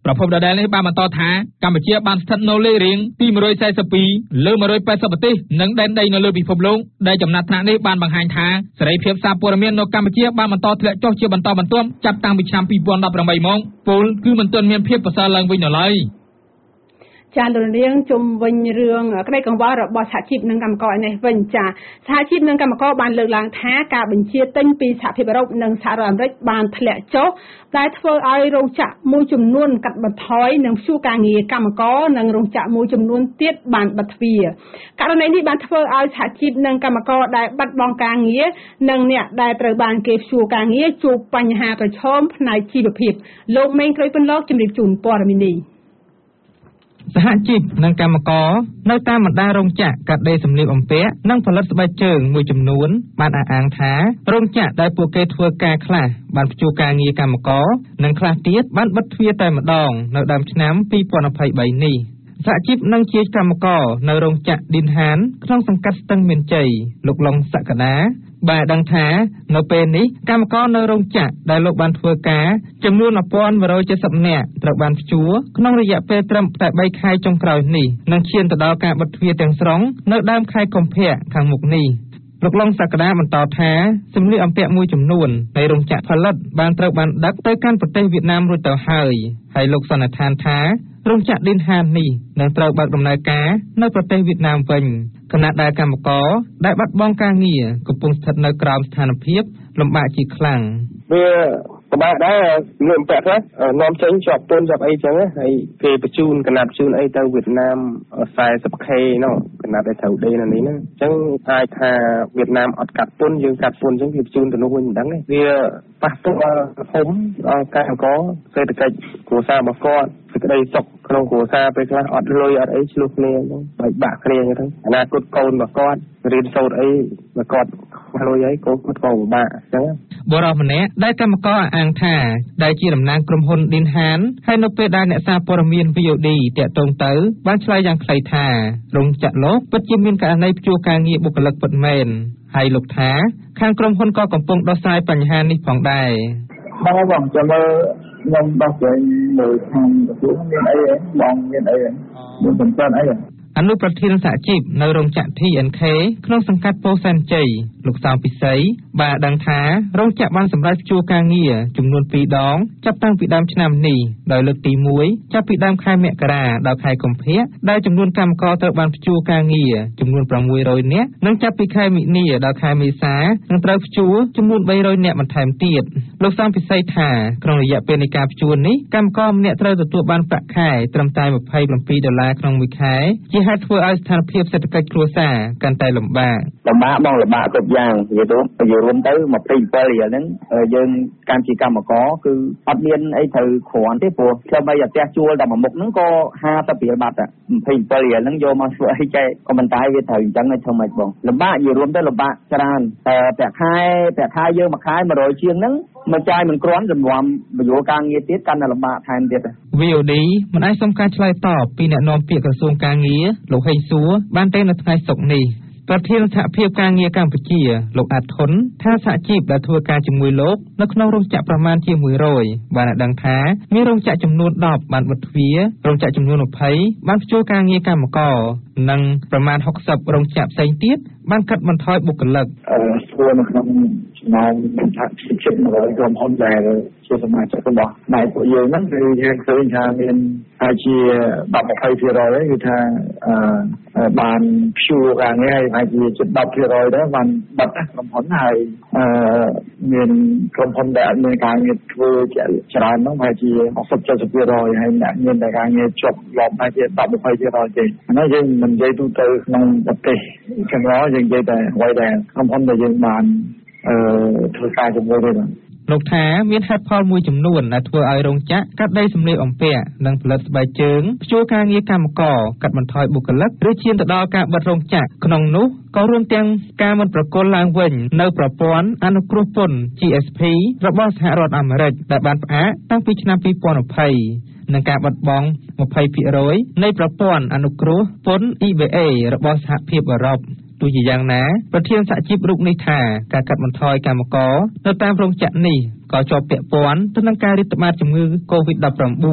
ប្រពន្ធដដែលនេះបានបន្តថាកម្ពុជាបានស្ថិតនៅលេខរៀងទីមួយរយสี่สิบពីរលើមួយរយแปดสิบប្រទេសនិងដែនដីនៅលើពិភពលោកដែលចំណាត់ថ្នាក់នេះបានបង្ហាញថាសេរីភាពសារព័ត៌មាននៅកម្ពុជាបានបន្តធ្លាក់ចុះជាបន្តបន្ទាប់ចាប់តាំងពីឆ្នាំពីរពាន់ដប់ប្រាំបីមកពលគឺមិនទាន់មានភាពប្រសើរឡើងវិញនៅឡើយចាលោកនាងជុំវិញរឿងក្តីកង្វល់របស់សហជីពនិងកម្មករនេះវិញចាសហជីពនិងកម្មករបានលើកឡើងថាការបញ្ជាទិញពីសហភាពអឺរ៉ុបនិងសហរដ្ឋអាមេរិកបានធ្លាក់ចុះដែលធ្វើឲ្យរោងចក្រមួយចំនួនកាត់បន្ថយនិងព្យួរការងារកម្មករនិងរោងចក្រមួយចំនួនទៀតបានបិទទ្វារករណីនេះបានធ្វើឲ្យសហជីពនិងកម្មករដែលបាត់បង់ការងារនិងអ្នកដែលត្រូវបានគេព្យួរការងារជួបបញ្ហាប្រឈមផ្នែកជីវភាពលោកមេងក្រីពន្លកជំរាបជូនព័ត៌មាននេះសហជីពនិងកម្មករនៅតាមបណ្ដារោងចក្រកាត់ដេរសម្លៀកបំពាក់និងផលិតស្បែកជើងមួយចំនួនបានអះអាងថារោងចក្រដែលពួកគេធ្វើការខ្លះបានព្យួរការងារកម្មករនិងខ្លះទៀតបានបិទទ្វារតែម្ដងនៅដើមឆ្នាំពីរពាន់ยี่สิบสามនេះសហជីពនិងជាកម្មករនៅរោងចក្រឌីនហានក្នុងសង្កាត់ស្ទឹងមានជ័យលោកឡុងសក្តាបានដឹងថានៅពេលនេះកម្មករនៅរោងចក្រដែលលោកបានធ្វើការចំនួនone thousand one hundred seventyនាក់ត្រូវបានព្យួរក្នុងរយៈពេលត្រឹមតែthreeខែចុងក្រោយនេះនិងឈានទៅដល់ការបិទទ្វារទាំងស្រុងនៅដើមខែកុម្ភៈខាងមុខនេះលោកឡុងសក្តាបន្តថាសម្លៀកបំពាក់មួយចំនួននៃរោងចក្រផលិតបានត្រូវបានដឹកទៅកាន់ប្រទេសវៀតណាមរួចទៅហើយហើយលោកសន្និដ្ឋានថារោងចក្រឌីនហាននេះនឹងត្រូវបើកដំណើរការនៅប្រទេសវៀតណាមវិញខណៈដែលកម្មករដែលបាត់បង់ការងារកំពុងស្ថិតនៅក្រោមស្ថានភាពលំបាកជាខ្លាំងវាពិបាកដែរលឿនពាក់ណានាំចេញជាប់ទុនជាប់អីចឹងហើយគេបញ្ជូនកណាត់បញ្ជូនអីទៅវៀតណាម forty K នោះកណាត់ដែលត្រូវដេរនៅនេះហ្នឹងអញ្ចឹងអាចថាវៀតណាមអត់កាត់ទុនយើងកាត់ទុនអញ្ចឹងគេបញ្ជូនទៅនោះវិញមិនដឹងទេវាប៉ះទង្គិចធំដល់កម្មករសេដ្ឋកិច្ចគ្រួសាររបស់គាត់សេចក្តីសុខក្នុងគ្រួសារពេលខ្លះអត់លុយអត់អីឆ្លោះគ្នាអញ្ចឹងបែកបាក់គ្នាអញ្ចឹងអនាគតកូនរបស់គាត់រៀនសូត្រអីបើគាត់ខ្វះលុយអីកូនគាត់ក៏ពិបាកអញ្ចឹងបរិបម្នាក់ដែលកម្មករអះអាងថាដែលជាតំណាងក្រុមហ៊ុនឌីនហានហើយនៅពេលដែលអ្នកសារព័ត៌មាន V O D តាក់ទងទៅបានឆ្លើយយ៉ាងខ្លីថារោងចក្រលោកពិតជាមានករណីព្យួរការងារបុគ្គលិកពិតមែនហើយលោកថាខាងក្រុមហ៊ុនក៏កំពុងដោះស្រាយបញ្ហានេះផងដែរបងបងចាំមើលខ្ញុំដោះស្រាយលើខាងក្រសួងមានអីបងមានអីមានបញ្ហាអីអនុប្រធានសហជីពនៅរោងចក្រ T N K ក្នុងសង្កាត់ពោធិ៍សែនជ័យលោកសោមពិសីបានដឹងថារោងចក្របានសម្រេចព្យួរការងារចំនួនពីរដងចាប់តាំងពីដើមឆ្នាំនេះដោយលើកទីមួយចាប់ពីដើមខែមករាដល់ខែកុម្ភៈដែលចំនួនកម្មករត្រូវបានព្យួរការងារចំនួនsix hundredនាក់និងចាប់ពីខែមិនិនាដល់ខែមេសានឹងត្រូវព្យួរចំនួនthree hundredនាក់បន្ថែមទៀតលោកសោមពិសីថាក្នុងរយៈពេលនៃការព្យួរនេះកម្មករម្នាក់ត្រូវទទួលបានប្រាក់ខែត្រឹមតែtwenty-sevenដុល្លារក្នុងមួយខែជាហេតុធ្វើឲ្យស្ថានភាពសេដ្ឋកិច្ចគ្រួសារកាន់តែលំបាកលំបាកបងលំបាកគ្រប់យ៉ាងនិយាយទៅនិយាយរួមទៅtwenty-sevenរៀលហ្នឹងយើងកម្មជាកម្មករគឺអត់មានអីត្រូវគ្រាន់ទេព្រោះធ្វើបីតែផ្ទះជួលតែមួយមុខហ្នឹងក៏fiftyរៀលបាត់twenty-sevenរៀលហ្នឹងយកមកធ្វើអីចែកក៏មិនតែវាត្រូវអញ្ចឹងឲ្យធ្វើម៉េចបងលំបាកនិយាយរួមទៅលំបាកច្រើនតែប្រាក់ខែប្រាក់ខែយើងមួយខែone hundredជាងហ្នឹងមកចាយមិនគ្រាន់សម្រាប់បញ្យោការងារទៀតកាន់តែលំបាកថែមទៀត V O D មិនអាចសុំការឆ្លើយតបពីអ្នកនាំពាក្យក្រសួងការងារលោកហេងសួរបានទេនៅថ្ងៃសុក្រនេះប្រធានសហភាពការងារកម្ពុជាលោកអាត់ធុនថាសហជីពដែលធ្វើការជាមួយលោកនៅក្នុងរោងចក្រប្រមាណជាone hundredបានដឹងថាមានរោងចក្រចំនួនtenបានបិទទ្វាររោងចក្រចំនួនtwentyបានព្យួរការងារកម្មករនិងប្រមាណsixtyរោងចក្រផ្សេងទៀតបានកាត់បន្ថយបុគ្គលិកអឺធ្វើនៅក្នុងចំណោមសហជីពជិតone hundredក្រុមហ៊ុនដែលជាសមាជិករបស់ដៃពួកយើងហ្នឹងគឺយើងឃើញថាមានអាចជាten to twenty%ហ្នឹងគឺថាអឺបានព្យួរការងារហើយអាចជាជិតten percentដែរបានបាត់ក្រុមហ៊ុនហើយអឺមានក្រុមហ៊ុនដែលអត់មានការងារធ្វើច្រើនហ្នឹងអាចជាsixty to seventy percent ហើយអ្នកមានតែការងារជាប់លាប់អាចជាten to twenty percent ទេហ្នឹងយើងមិននិយាយទូទៅក្នុងប្រទេសខាងក្រៅយើងនិយាយតែអ្វីដែលក្រុមហ៊ុនដែលយើងបានអឺធ្វើការជាមួយទេបាទលោកថាមានហេតុផលមួយចំនួនដែលធ្វើឲ្យរោងចក្រកាត់ដេរសម្លៀកបំពាក់និងផលិតស្បែកជើងព្យួរការងារកម្មករកាត់បន្ថយបុគ្គលិកឬឈានទៅដល់ការបិទរោងចក្រក្នុងនោះក៏រួមទាំងការមិនប្រគល់ឡើងវិញនៅប្រព័ន្ធអនុគ្រោះពន្ធ G S P របស់សហរដ្ឋអាមេរិកដែលបានផ្អាកតាំងពីឆ្នាំtwenty twentyនិងការបាត់បង់twenty percentនៃប្រព័ន្ធអនុគ្រោះពន្ធ E B A របស់សហភាពអឺរ៉ុបទោះជាយ៉ាងណាប្រធានសហជីពរូបនេះថាការកាត់បន្ថយកម្មករនៅតាមរោងចក្រនេះក៏ជាប់ពាក់ព័ន្ធទៅនឹងការរាតត្បាតជំងឺ COVID nineteen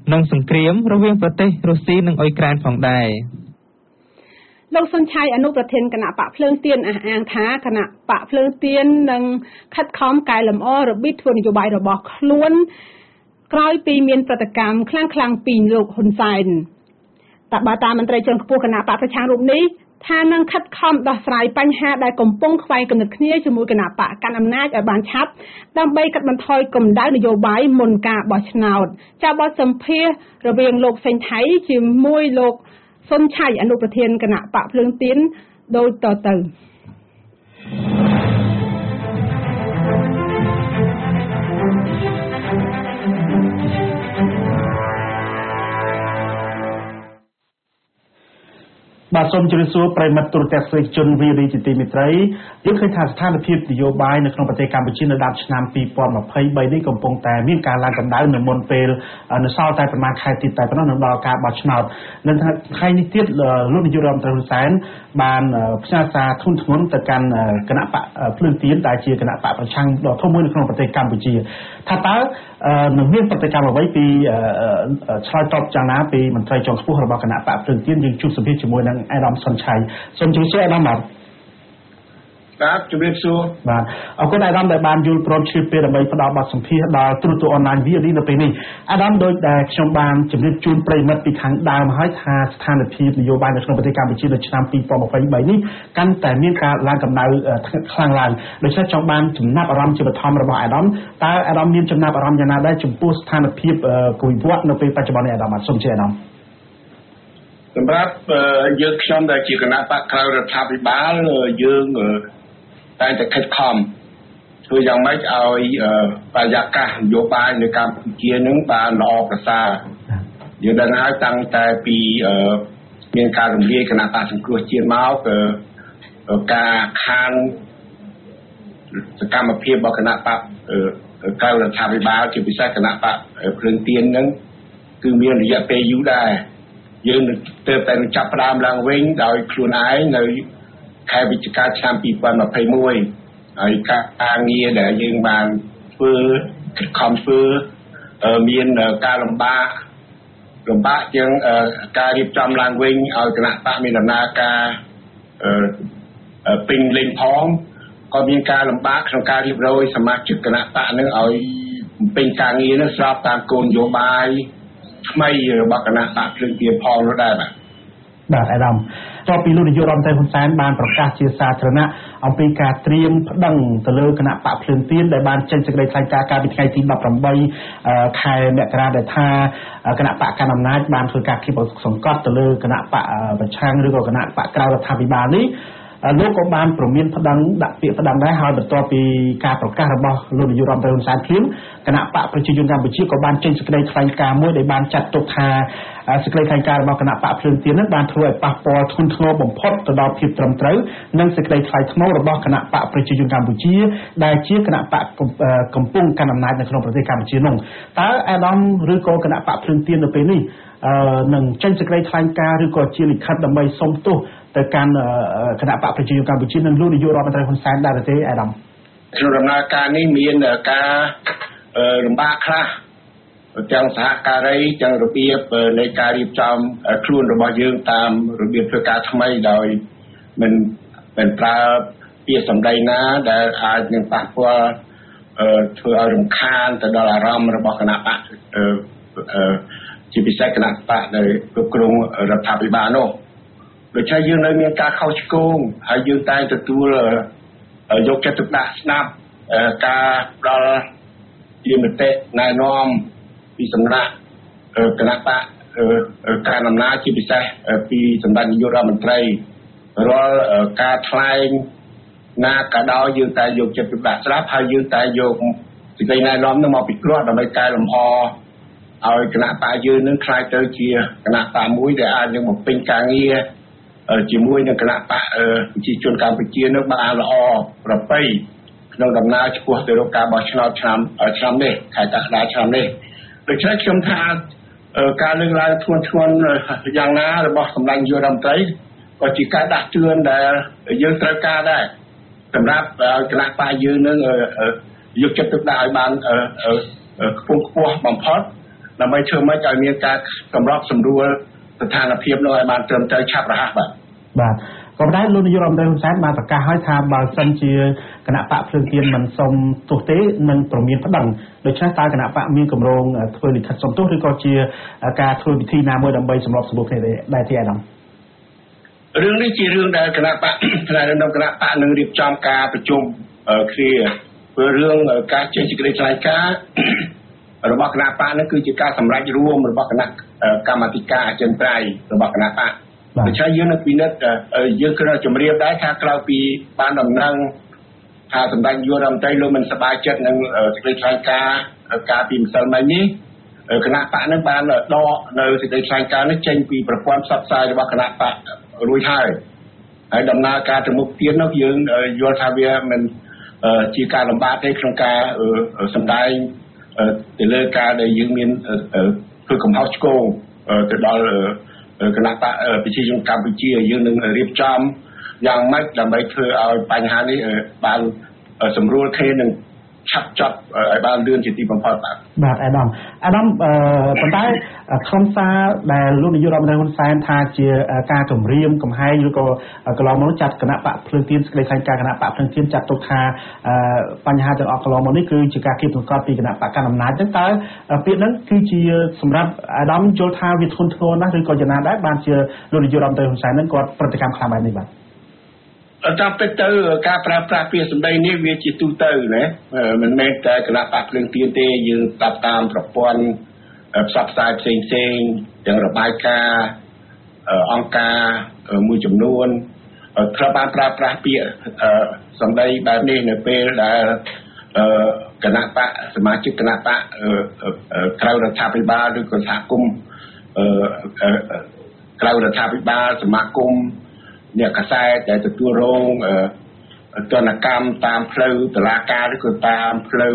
និងសង្គ្រាមរវាងប្រទេសរុស្ស៊ីនិងអ៊ុយក្រែនផងដែរលោកសុនឆៃអនុប្រធានគណៈបកភ្លើងទៀនអះអាងថាគណៈបកភ្លើងទៀននឹងខិតខំកែលម្អរបៀបធ្វើនយោបាយរបស់ខ្លួនក្រោយពីមានប្រតិកម្មខ្លាំងៗពីលោកហ៊ុនសែនតបតាមមន្ត្រីជាន់ខ្ពស់គណៈបកប្រឆាំងរូបនេះថានឹងខិតខំដោះស្រាយបញ្ហាដែលកំពុងខ្វែងគំនិតគ្នាជាមួយគណៈបកកាន់អំណាចឲ្យបានឆាប់ដើម្បីកាត់បន្ថយកម្ដៅនយោបាយមុនការបោះឆ្នោតចាបទសម្ភាសន៍រវាងលោកសេងថៃជាមួយលោកសុនឆៃអនុប្រធានគណៈបកភ្លើងទៀនដូចតទៅបាទសូមជម្រាបសួរប្រិមិត្តទូរទស្សនិកជនវីរីជាទីមេត្រីយើងឃើញថាស្ថានភាពនយោបាយនៅក្នុងប្រទេសកម្ពុជានៅដើមឆ្នាំពីរពាន់ម្ភៃបីនេះកំពុងតែមានការឡើងកម្ដៅនៅមុនពេលនៅសល់តែប្រមាណខែទៀតតែប៉ុណ្ណោះនឹងដល់ការបោះឆ្នោតនៅថ្ងៃនេះទៀតលោកនាយករដ្ឋមន្ត្រីហ៊ុនសែនបានផ្ញើសារធុនធ្ងន់ទៅកាន់គណៈបកភ្លើងទៀនដែលជាគណៈបកប្រឆាំងដ៏ធំមួយនៅក្នុងប្រទេសកម្ពុជាថាតើនឹងមានប្រតិកម្មអ្វីពីឆ្លើយតបយ៉ាងណាពីមន្ត្រីជាន់ខ្ពស់របស់គណៈបកភ្លើងទៀនយើងជួបសម្ភាសជាមួយនឹងអាដាមសុនឆៃសូមជម្រាបសួរអាដាមបាទបាទជម្រាបសួរបាទអរគុណអាដាមដែលបានយល់ព្រមឆ្លៀតពេលដើម្បីផ្ដល់បទសម្ភាសន៍ដល់ទូរទស្សន៍អនឡាញ វី អូ ឌី នៅពេលនេះអាដាមដោយដែលខ្ញុំបានជម្រាបជូនប្រិយមិត្តពីខាងដើមហើយថាស្ថានភាពនយោបាយនៅក្នុងប្រទេសកម្ពុជានៅឆ្នាំពីរពាន់ម្ភៃបីនេះកាន់តែមានការឡើងកម្ដៅខ្លាំងឡើងដូច្នេះចង់បានចំណាប់អារម្មណ៍ជាបឋមរបស់អាដាមតើអាដាមមានចំណាប់អារម្មណ៍យ៉ាងណាដែរចំពោះស្ថានភាពគយវត្តនៅពេលបច្ចុប្បន្ននេះអាដាមបាទសូមជឿអាដាមសម្រាប់យើងខ្ញុំដែលជាគណៈបកក្រៅរដ្ឋាភិបាលយើងតែតែខិតខំធ្វើយ៉ាងម៉េចឲ្យបរិយាកាសនយោបាយនៅកម្ពុជានឹងបានល្អប្រសើរយើងដឹងហើយតាំងតែពីមានការរំលាយគណៈបកសង្គ្រោះជាតិមកការខានសកម្មភាពរបស់គណៈបកក្រៅរដ្ឋាភិបាលជាពិសេសគណៈបកភ្លើងទៀននឹងគឺមានរយៈពេលយូរដែរយើងទៅតែចាប់ផ្ដើមឡើងវិញដោយខ្លួនឯងនៅខែវិច្ឆិកាឆ្នាំពីរពាន់ម្ភៃមួយហើយការងារដែលយើងបានធ្វើខំធ្វើមានការលំបាកលំបាកជាងការរៀបចំឡើងវិញឲ្យគណៈបកមានដំណើរការពេញលេញផងក៏មានការលំបាកក្នុងការរៀបរយសមាជិកគណៈបកនឹងឲ្យពេញការងារនឹងស្របតាមគោលនយោបាយថ្មីរបស់គណៈបកភ្លើងទៀនផងនោះដែរបាទបាទអាដាមតទៅពីលោកនាយករដ្ឋមន្ត្រីហ៊ុនសែនបានប្រកាសជាសាធារណៈអំពីការត្រៀមប្តឹងទៅលើគណៈបកភ្លើងទៀនដែលបានចេញសេចក្តីថ្លែងការណ៍កាលពីថ្ងៃទីដប់ប្រាំបីខែមករាដែលថាគណៈបកកណ្ដាលអំណាចបានធ្វើការគៀបសង្កត់ទៅលើគណៈបកប្រឆាំងឬក៏គណៈបកក្រៅរដ្ឋាភិបាលនេះលោកក៏បានប្រមានប្តឹងដាក់ពាក្យប្តឹងដែរហើយបន្ទាប់ពីការប្រកាសរបស់លោកនាយករដ្ឋមន្ត្រីហ៊ុនសែនភ្លាមគណៈបកប្រជាជនកម្ពុជាក៏បានចេញសេចក្តីថ្លែងការណ៍មួយដែលបានចាត់ទុកថាសេចក្តីថ្លែងការណ៍របស់គណៈបកភ្លើងទៀននឹងបានធ្វើឲ្យប៉ះពាល់ធ្ងន់ធ្ងរបំផុតទៅដល់ភាពត្រឹមត្រូវនិងសេចក្តីថ្លែងថ្នូររបស់គណៈបកប្រជាជនកម្ពុជាដែលជាគណៈបកកំពុងកាន់អំណាចនៅក្នុងប្រទេសកម្ពុជានោះតើអាដាមឬក៏គណៈបកភ្លើងទៀននៅពេលនេះនឹងចេញសេចក្តីថ្លែងការណ៍ឬក៏ជាលិខិតដើម្បីសុំទោសទៅកាន់គណៈបកប្រជាជនកម្ពុជានិងលោកនាយករដ្ឋមន្ត្រីហ៊ុនសែនដែរទេអាដាមក្នុងដំណើរការនេះមានការលំបាកខ្លះទាំងសហការីទាំងរបៀបនៃការរៀបចំខ្លួនរបស់យើងតាមរបៀបធ្វើការថ្មីដោយមិនមិនប្រើពាក្យសម្ដីណាដែលអាចនឹងប៉ះពាល់ធ្វើឲ្យរំខានទៅដល់អារម្មណ៍របស់គណៈបកជាពិសេសគណៈបកដែលគ្រប់គ្រងរដ្ឋាភិបាលនោះដូច្នេះយើងនៅមានការខុសឆ្គងហើយយើងតែងទទួលយកចិត្តទុកដាក់ស្ដាប់ការផ្ដល់ជាមតិណែនាំពីសំណាក់គណៈបកការអំណាចជាពិសេសពីសម្ដេចនាយករដ្ឋមន្ត្រីរាល់ការថ្លែងណាក៏ដោយយើងតែយកចិត្តទុកដាក់ស្ដាប់ហើយយើងតែយកសេចក្តីណែនាំនោះមកពិគ្រោះដើម្បីកែលម្អឲ្យគណៈបកយើងនឹងខ្លាយទៅជាគណៈបកមួយដែលអាចនឹងបំពេញការងារជាមួយនឹងគណៈបកប្រជាជនកម្ពុជានឹងបានល្អប្រពៃក្នុងដំណើរឆ្ពោះទៅរកការបោះឆ្នោតឆ្នាំឆ្នាំនេះខែកក្កដាឆ្នាំនេះដូច្នេះខ្ញុំថាការលើកឡើងធ្ងន់ធ្ងរយ៉ាងណារបស់សម្ដេចនាយករដ្ឋមន្ត្រីក៏ជាការដាស់តឿនដែលយើងត្រូវការដែរសម្រាប់គណៈបកយើងនឹងយកចិត្តទុកដាក់ឲ្យបានខ្ពង់ខ្ពស់បំផុតដើម្បីធ្វើម៉េចឲ្យមានការសម្របសម្រួលស្ថានភាពនោះឲ្យបានត្រឹមត្រូវឆាប់រហ័សបាទបាទក៏ដែរលោកនាយករដ្ឋមន្ត្រីហ៊ុនសែនបានប្រកាសឲ្យថាបើសិនជាគណៈបកភ្លើងទៀនមិនសុំទោសទេនឹងប្រមានប្តឹងដូច្នេះតើគណៈបកមានគម្រោងធ្វើលិខិតសុំទោសឬក៏ជាការធ្វើវិធីណាមួយដើម្បីសម្របសម្រួលគ្នាដែរទេអាដាមរឿងនេះជារឿងដែលគណៈបកថ្នាក់ដឹកនាំគណៈបកនឹងរៀបចំការប្រជុំគ្នាព្រោះរឿងការចេញសេចក្តីថ្លែងការណ៍របស់គណៈបកនេះគឺជាការសម្រេចរួមរបស់គណៈកម្មាធិការអចិន្ត្រៃយ៍របស់គណៈបកដូច្នេះយើងនឹងពិនិត្យយើងគ្រាន់តែជម្រាបដែរថាក្រៅពីបានដំណឹងថាសម្ដេចនាយករដ្ឋមន្ត្រីលោកមិនសប្បាយចិត្តនឹងសេចក្តីថ្លែងការណ៍ការពីម្សិលមិញនេះគណៈបកនឹងបានដកនៅសេចក្តីថ្លែងការណ៍នេះចេញពីប្រព័ន្ធផ្សព្វផ្សាយរបស់គណៈបករួចហើយហើយដំណើរការទៅមុខទៀតនោះយើងយល់ថាវាមិនជាការលំបាកទេក្នុងការសម្ដែងទៅលើការដែលយើងមានធ្វើកំហុសឆ្គងទៅដល់គណៈបកប្រជាជនកម្ពុជាយើងនឹងរៀបចំយ៉ាងម៉េចដើម្បីធ្វើឲ្យបញ្ហានេះបានសម្រួលគ្នានឹងឆាប់ចប់ឲ្យបានលឿនជាទីបំផុតបាទបាទអាដាមអាដាមប៉ុន្តែខ្លឹមសារដែលលោកនាយករដ្ឋមន្ត្រីហ៊ុនសែនថាជាការគម្រាមកំហែងឬក៏កន្លងមកចាត់គណៈបកភ្លើងទៀនសេចក្តីថ្លែងការណ៍គណៈបកភ្លើងទៀនចាត់ទុកថាបញ្ហាទាំងអស់កន្លងមកនេះគឺជាការគៀបសង្កត់ពីគណៈបកកណ្ដាលអំណាចហ្នឹងតើពាក្យហ្នឹងគឺជាសម្រាប់អាដាមយល់ថាវាធ្ងន់ធ្ងរណាស់ឬក៏យ៉ាងណាដែរបានជាលោកនាយករដ្ឋមន្ត្រីហ៊ុនសែនហ្នឹងគាត់ប្រតិកម្មខ្លាំងបែបនេះបាទតាមពិតទៅការប្រើប្រាស់ពាក្យសម្ដីនេះវាជាទូទៅណាមិនមែនតែគណៈបកភ្លើងទៀនទេយើងតាមតាមប្រព័ន្ធផ្សព្វផ្សាយផ្សេងផ្សេងទាំងរបាយការណ៍អង្គការមួយចំនួនត្រូវបានប្រើប្រាស់ពាក្យសម្ដីបែបនេះនៅពេលដែលគណៈបកសមាជិកគណៈបកក្រៅរដ្ឋាភិបាលឬក៏សហគមន៍ក្រៅរដ្ឋាភិបាលសមាគមអ្នកកសែតដែលទទួលរងទណ្ឌកម្មតាមផ្លូវតុលាការឬក៏តាមផ្លូវ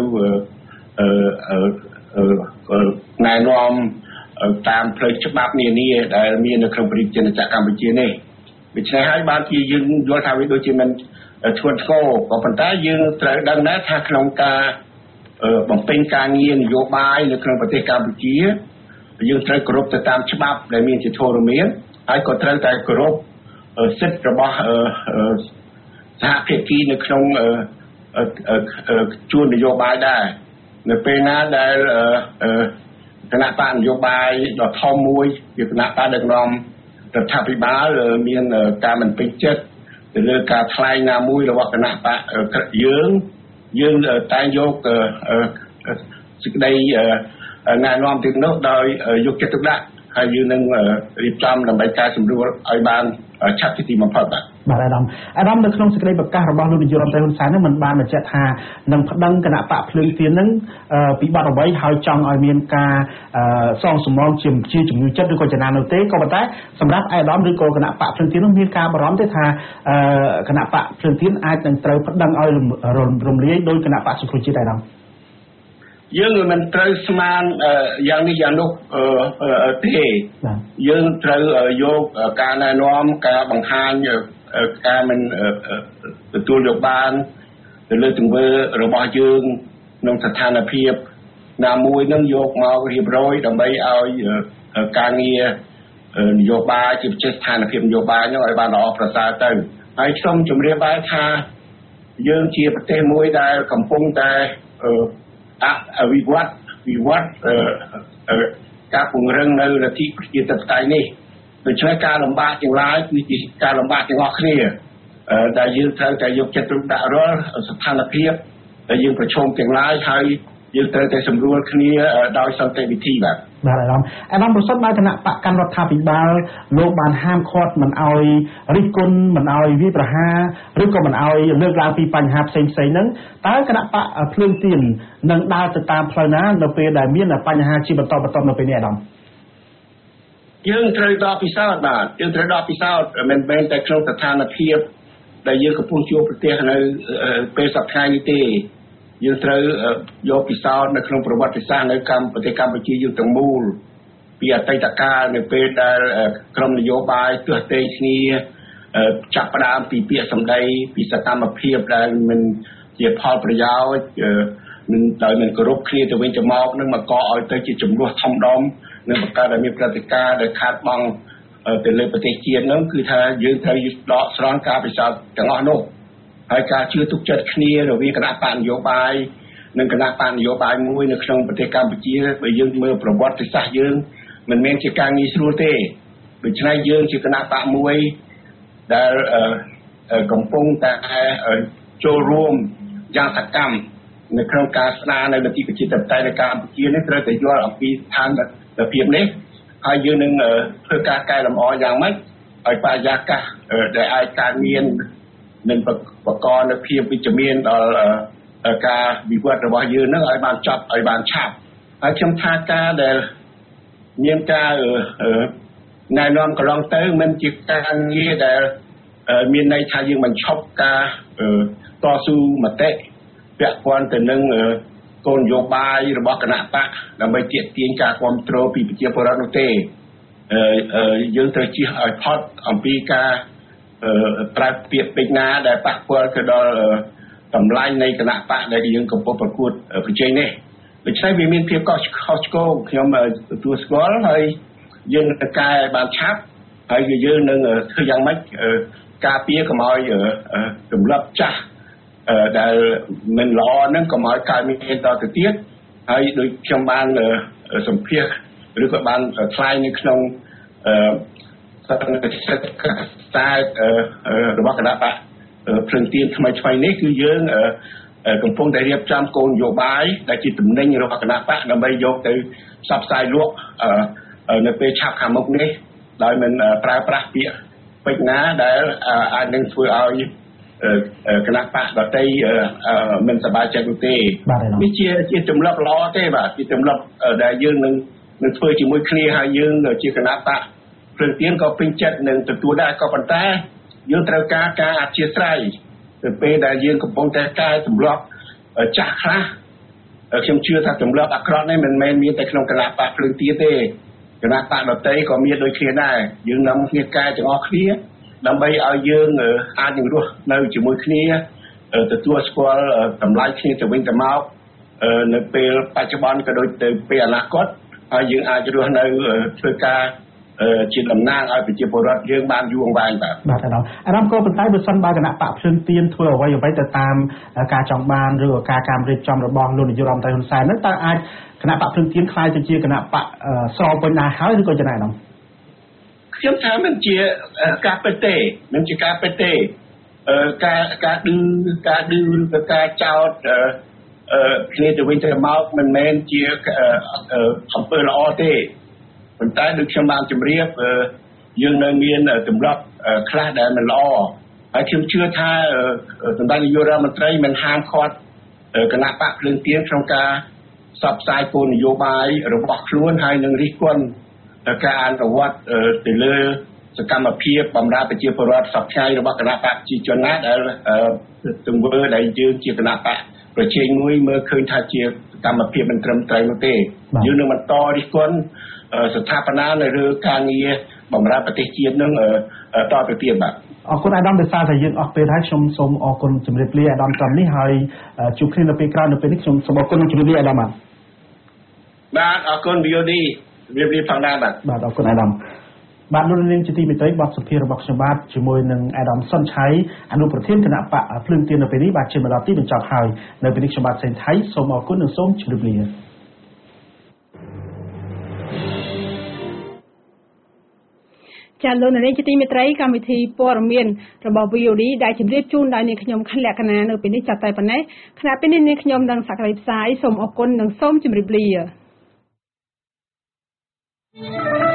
ណែនាំតាមផ្លូវច្បាប់នានាដែលមាននៅក្នុងប្រជាជាតិកម្ពុជានេះដូច្នេះហើយបានជាយើងយល់ថាវាដូចជាមិនធ្ងន់ធ្ងរក៏ប៉ុន្តែយើងត្រូវដឹងដែរថាក្នុងការបំពេញការងារនយោបាយនៅក្នុងប្រទេសកម្ពុជាយើងត្រូវគោរពទៅតាមច្បាប់ដែលមានជាធរមានហើយក៏ត្រូវតែគោរពសិទ្ធិរបស់សហភាគីនៅក្នុងជួរនយោបាយដែរនៅពេលណាដែលគណៈបកនយោបាយដ៏ធំមួយជាគណៈបកដឹកនាំរដ្ឋាភិបាលមានការមិនពេញចិត្តទៅលើការថ្លែងណាមួយរបស់គណៈបកយើងយើងតែងយកសេចក្តីណែនាំទាំងនោះដោយយកចិត្តទុកដាក់ហើយយើងនឹងរៀបចំដើម្បីការសម្រួលឲ្យបានឆាប់ជាទីបំផុតបាទបាទអាដាមអាដាមនៅក្នុងសេចក្តីប្រកាសរបស់លោកនាយករដ្ឋមន្ត្រីហ៊ុនសែននឹងមិនបានបញ្ជាក់ថានឹងប្តឹងគណៈបកភ្លើងទៀននឹងពីបទអ្វីហើយចង់ឲ្យមានការសងសំណងជាជាជំងឺចិត្តឬក៏ចំណាននោះទេក៏ប៉ុន្តែសម្រាប់អាដាមឬក៏គណៈបកភ្លើងទៀននឹងមានការបារម្ភទេថាគណៈបកភ្លើងទៀនអាចនឹងត្រូវប្តឹងឲ្យរំលាយដោយគណៈបកសង្គ្រោះជាតិអាដាមយើងមិនត្រូវស្មានយ៉ាងនេះយ៉ាងនោះទេយើងត្រូវយកការណែនាំការបង្ហាញការមិនទទួលយកបានទៅលើទង្វើរបស់យើងក្នុងស្ថានភាពណាមួយនឹងយកមករៀបរយដើម្បីឲ្យការងារនយោបាយជាពិសេសស្ថានភាពនយោបាយនោះឲ្យបានល្អប្រសើរទៅហើយខ្ញុំជម្រាបដែរថាយើងជាប្រទេសមួយដែលកំពុងតែអវិវត្តវិវត្តការពង្រឹងនៅលទ្ធិប្រជាធិបតេយ្យនេះដូច្នេះការលំបាកទាំងឡាយគឺជាការលំបាកទាំងអស់គ្នាដែលយើងត្រូវតែយកចិត្តទុកដាក់រាល់ស្ថានភាពដែលយើងប្រឈមទាំងឡាយហើយយើងត្រូវតែសម្រួលគ្នាដោយសន្តិវិធីបាទបាទអាដាមអាដាមប្រសិនបើគណៈបកកាន់រដ្ឋាភិបាលលោកបានហាមឃាត់មិនអោយរិះគន់មិនអោយវាប្រហារឬក៏មិនអោយលើកឡើងពីបញ្ហាផ្សេងៗហ្នឹងតើគណៈបកភ្លើងទៀននឹងដើរទៅតាមផ្លូវណានៅពេលដែលមានបញ្ហាជាបន្តបន្ទាប់នៅពេលនេះអាដាមយើងត្រូវដកពិសោធន៍បាទយើងត្រូវដកពិសោធន៍មិនមែនតែក្នុងស្ថានភាពដែលយើងកំពុងជួបប្រទះនៅពេលសប្តាហ៍នេះទេយើងត្រូវយកពិសោធន៍នៅក្នុងប្រវត្តិសាស្ត្រនៅកម្ពុជាកម្ពុជាយើងទាំងមូលពីអតីតកាលនៅពេលដែលក្រុមនយោបាយទស្សទេគ្នាចាប់ផ្ដើមពីពាក្យសម្ដីពីសកម្មភាពដែលមិនជាផលប្រយោជន៍មិនដោយមិនគោរពគ្នាទៅវិញទៅមកនឹងមកកឲ្យទៅជាចំនួនធំដុំនឹងបង្កើតឲ្យមានព្រឹត្តិការណ៍ដែលខាតបង់ទៅលើប្រទេសជាតិនោះគឺថាយើងត្រូវដកស្រង់ការពិសោធន៍ទាំងអស់នោះហើយការជឿទុកចិត្តគ្នារវាងគណៈបកនយោបាយនិងគណៈបកនយោបាយមួយនៅក្នុងប្រទេសកម្ពុជាបើយើងមើលប្រវត្តិសាស្ត្រយើងមិនមែនជាការងាយស្រួលទេដូច្នេះយើងជាគណៈបកមួយដែលកំពុងតែចូលរួមយ៉ាងសកម្មនៅក្នុងការស្ដារនៅលទ្ធិប្រជាធិបតេយ្យនៅកម្ពុជានេះត្រូវតែយល់អំពីស្ថានភាពនេះហើយយើងនឹងធ្វើការកែលម្អយ៉ាងម៉េចឲ្យបរិយាកាសដែលអាចកើតមាននឹងបង្កនូវភាពវិជ្ជមានដល់ការវិវត្តរបស់យើងនឹងឲ្យបានចប់ឲ្យបានឆាប់ហើយខ្ញុំថាការដែលមានការណែនាំកន្លងទៅមិនជាការងារដែលមានន័យថាយើងបញ្ឈប់ការតស៊ូមតិពាក់ព័ន្ធទៅនឹងគោលនយោបាយរបស់គណៈបកដើម្បីទាក់ទាញការគ្រប់គ្រងពីប្រជាពលរដ្ឋនោះទេយើងត្រូវជៀសឲ្យផុតអំពីការប្រើពាក្យពេចន៍ណាដែលប៉ះពាល់ទៅដល់តម្លៃនៃគណៈបកដែលយើងកំពុងប្រកួតប្រជែងនេះដូច្នេះវាមានភាពកខុសឆ្គងខ្ញុំទទួលស្គាល់ហើយយើងនឹងកែបានឆាប់ហើយយើងនឹងធ្វើយ៉ាងម៉េចការពារកុំឲ្យទម្លាប់ចាស់ដែលមិនល្អហ្នឹងកុំឲ្យកើតមានតទៅទៀតហើយដូចខ្ញុំបានសម្ភាសឬក៏បានថ្លែងនៅក្នុងសកម្មភាពតែរបស់គណៈបកព្រឹងទានថ្មីថ្មីនេះគឺយើងកំពុងតែរៀបចំគោលនយោបាយដែលជាតំណែងរបស់គណៈបកដើម្បីយកទៅផ្សព្វផ្សាយលក់នៅពេលឆាប់ខាងមុខនេះដោយមិនប្រើប្រាស់ពាក្យពេចន៍ណាដែលអាចនឹងធ្វើឲ្យគណៈបកដទៃមិនសប្បាយចិត្តទេវាជាជាទម្លាប់ល្អទេបាទជាទម្លាប់ដែលយើងនឹងនឹងធ្វើជាមួយគ្នាហើយយើងជាគណៈបកព្រឹងទានក៏ពេញចិត្តនឹងទទួលដែរក៏ប៉ុន្តែយើងត្រូវការការអធិស្ឋានទៅពេលដែលយើងកំពុងតែកែទម្លាប់ចាស់ខ្លះខ្ញុំជឿថាទម្លាប់អាក្រក់នេះមិនមែនមានតែក្នុងគណៈបកព្រឹងទានទេគណៈបកដទៃក៏មានដូចគ្នាដែរយើងនាំគ្នាកែទាំងអស់គ្នាដើម្បីឲ្យយើងអាចនឹងរស់នៅជាមួយគ្នាទទួលស្គាល់តម្លៃគ្នាទៅវិញទៅមកនៅពេលបច្ចុប្បន្នក៏ដូចទៅពេលអនាគតហើយយើងអាចរស់នៅធ្វើការជាតំណាងឲ្យប្រជាពលរដ្ឋយើងបានយូរអង្វែងបាទបាទអារម្មណ៍អារម្មណ៍ក៏ប៉ុន្តែបើសិនបើគណៈបកភ្លើងទៀនធ្វើអ្វីអ្វីទៅតាមការចង់បានឬក៏ការការរៀបចំរបស់លោកនាយករដ្ឋមន្ត្រីហ៊ុនសែននោះតើអាចគណៈបកភ្លើងទៀនខ្លាយទៅជាគណៈបកស្របវិញដែរហើយឬក៏យ៉ាងណាអារម្មណ៍ខ្ញុំថាមិនជាការពិតទេមិនជាការពិតទេការការឌឺការឌឺឬការចោទគ្នាទៅវិញទៅមកមិនមែនជាអំពើល្អទេប៉ុន្តែដូចខ្ញុំបានជម្រាបយើងនៅមានទម្លាប់ខ្លះដែលមិនល្អហើយខ្ញុំជឿថាសម្ដេចនាយករដ្ឋមន្ត្រីមិនហាមឃាត់គណៈបកភ្លើងទៀនក្នុងការផ្សព្វផ្សាយគោលនយោបាយរបស់ខ្លួនហើយនឹងរិះគន់ការអនុវត្តទៅលើសកម្មភាពបម្រើប្រជាពលរដ្ឋសពថ្ងៃរបស់គណៈបកប្រជាជនណាដែលទង្វើដែលយើងជាគណៈបកប្រជែងមួយមើលឃើញថាជាសកម្មភាពមិនត្រឹមត្រូវនោះទេយើងនឹងបន្តរិះគន់ស្ថាបនានៅលើការងារបម្រើប្រទេសជាតិនឹងតទៅទៀតបាទអរគុណអាដាមដោយសារតែយើងអស់ពេលហើយខ្ញុំសូមអរគុណជម្រាបលាអាដាមត្រឹមនេះហើយជួបគ្នានៅពេលក្រោយនៅពេលនេះខ្ញុំសូមអរគុណនិងជម្រាបលាអាដាមបាទបាទអរគុណ វី អូ ឌី ជម្រាបលាផងដែរបាទបាទអរគុណអាដាមបាទលោកនាងជាទីមេត្រីបទសម្ភាសន៍របស់ខ្ញុំបាទជាមួយនឹងអាដាមសុនឆៃអនុប្រធានគណៈបកភ្លើងទៀននៅពេលនេះបាទជាមកដល់ទីបញ្ចប់ហើយនៅពេលនេះខ្ញុំបាទសេនថៃសូមអរគុណនិងសូមជម្រាបលាចាលោកនាងជាទីមេត្រីកម្មវិធីព័ត៌មានរបស់ វី អូ ឌី ដែលជម្រាបជូនដល់នាងខ្ញុំខលក្ខណានៅពេលនេះចាប់តែប៉ុណ្ណេះខណៈពេលនេះនាងខ្ញុំនឹងសក្តិផ្សាយសូមអរគុណនិងសូមជម្រាបលា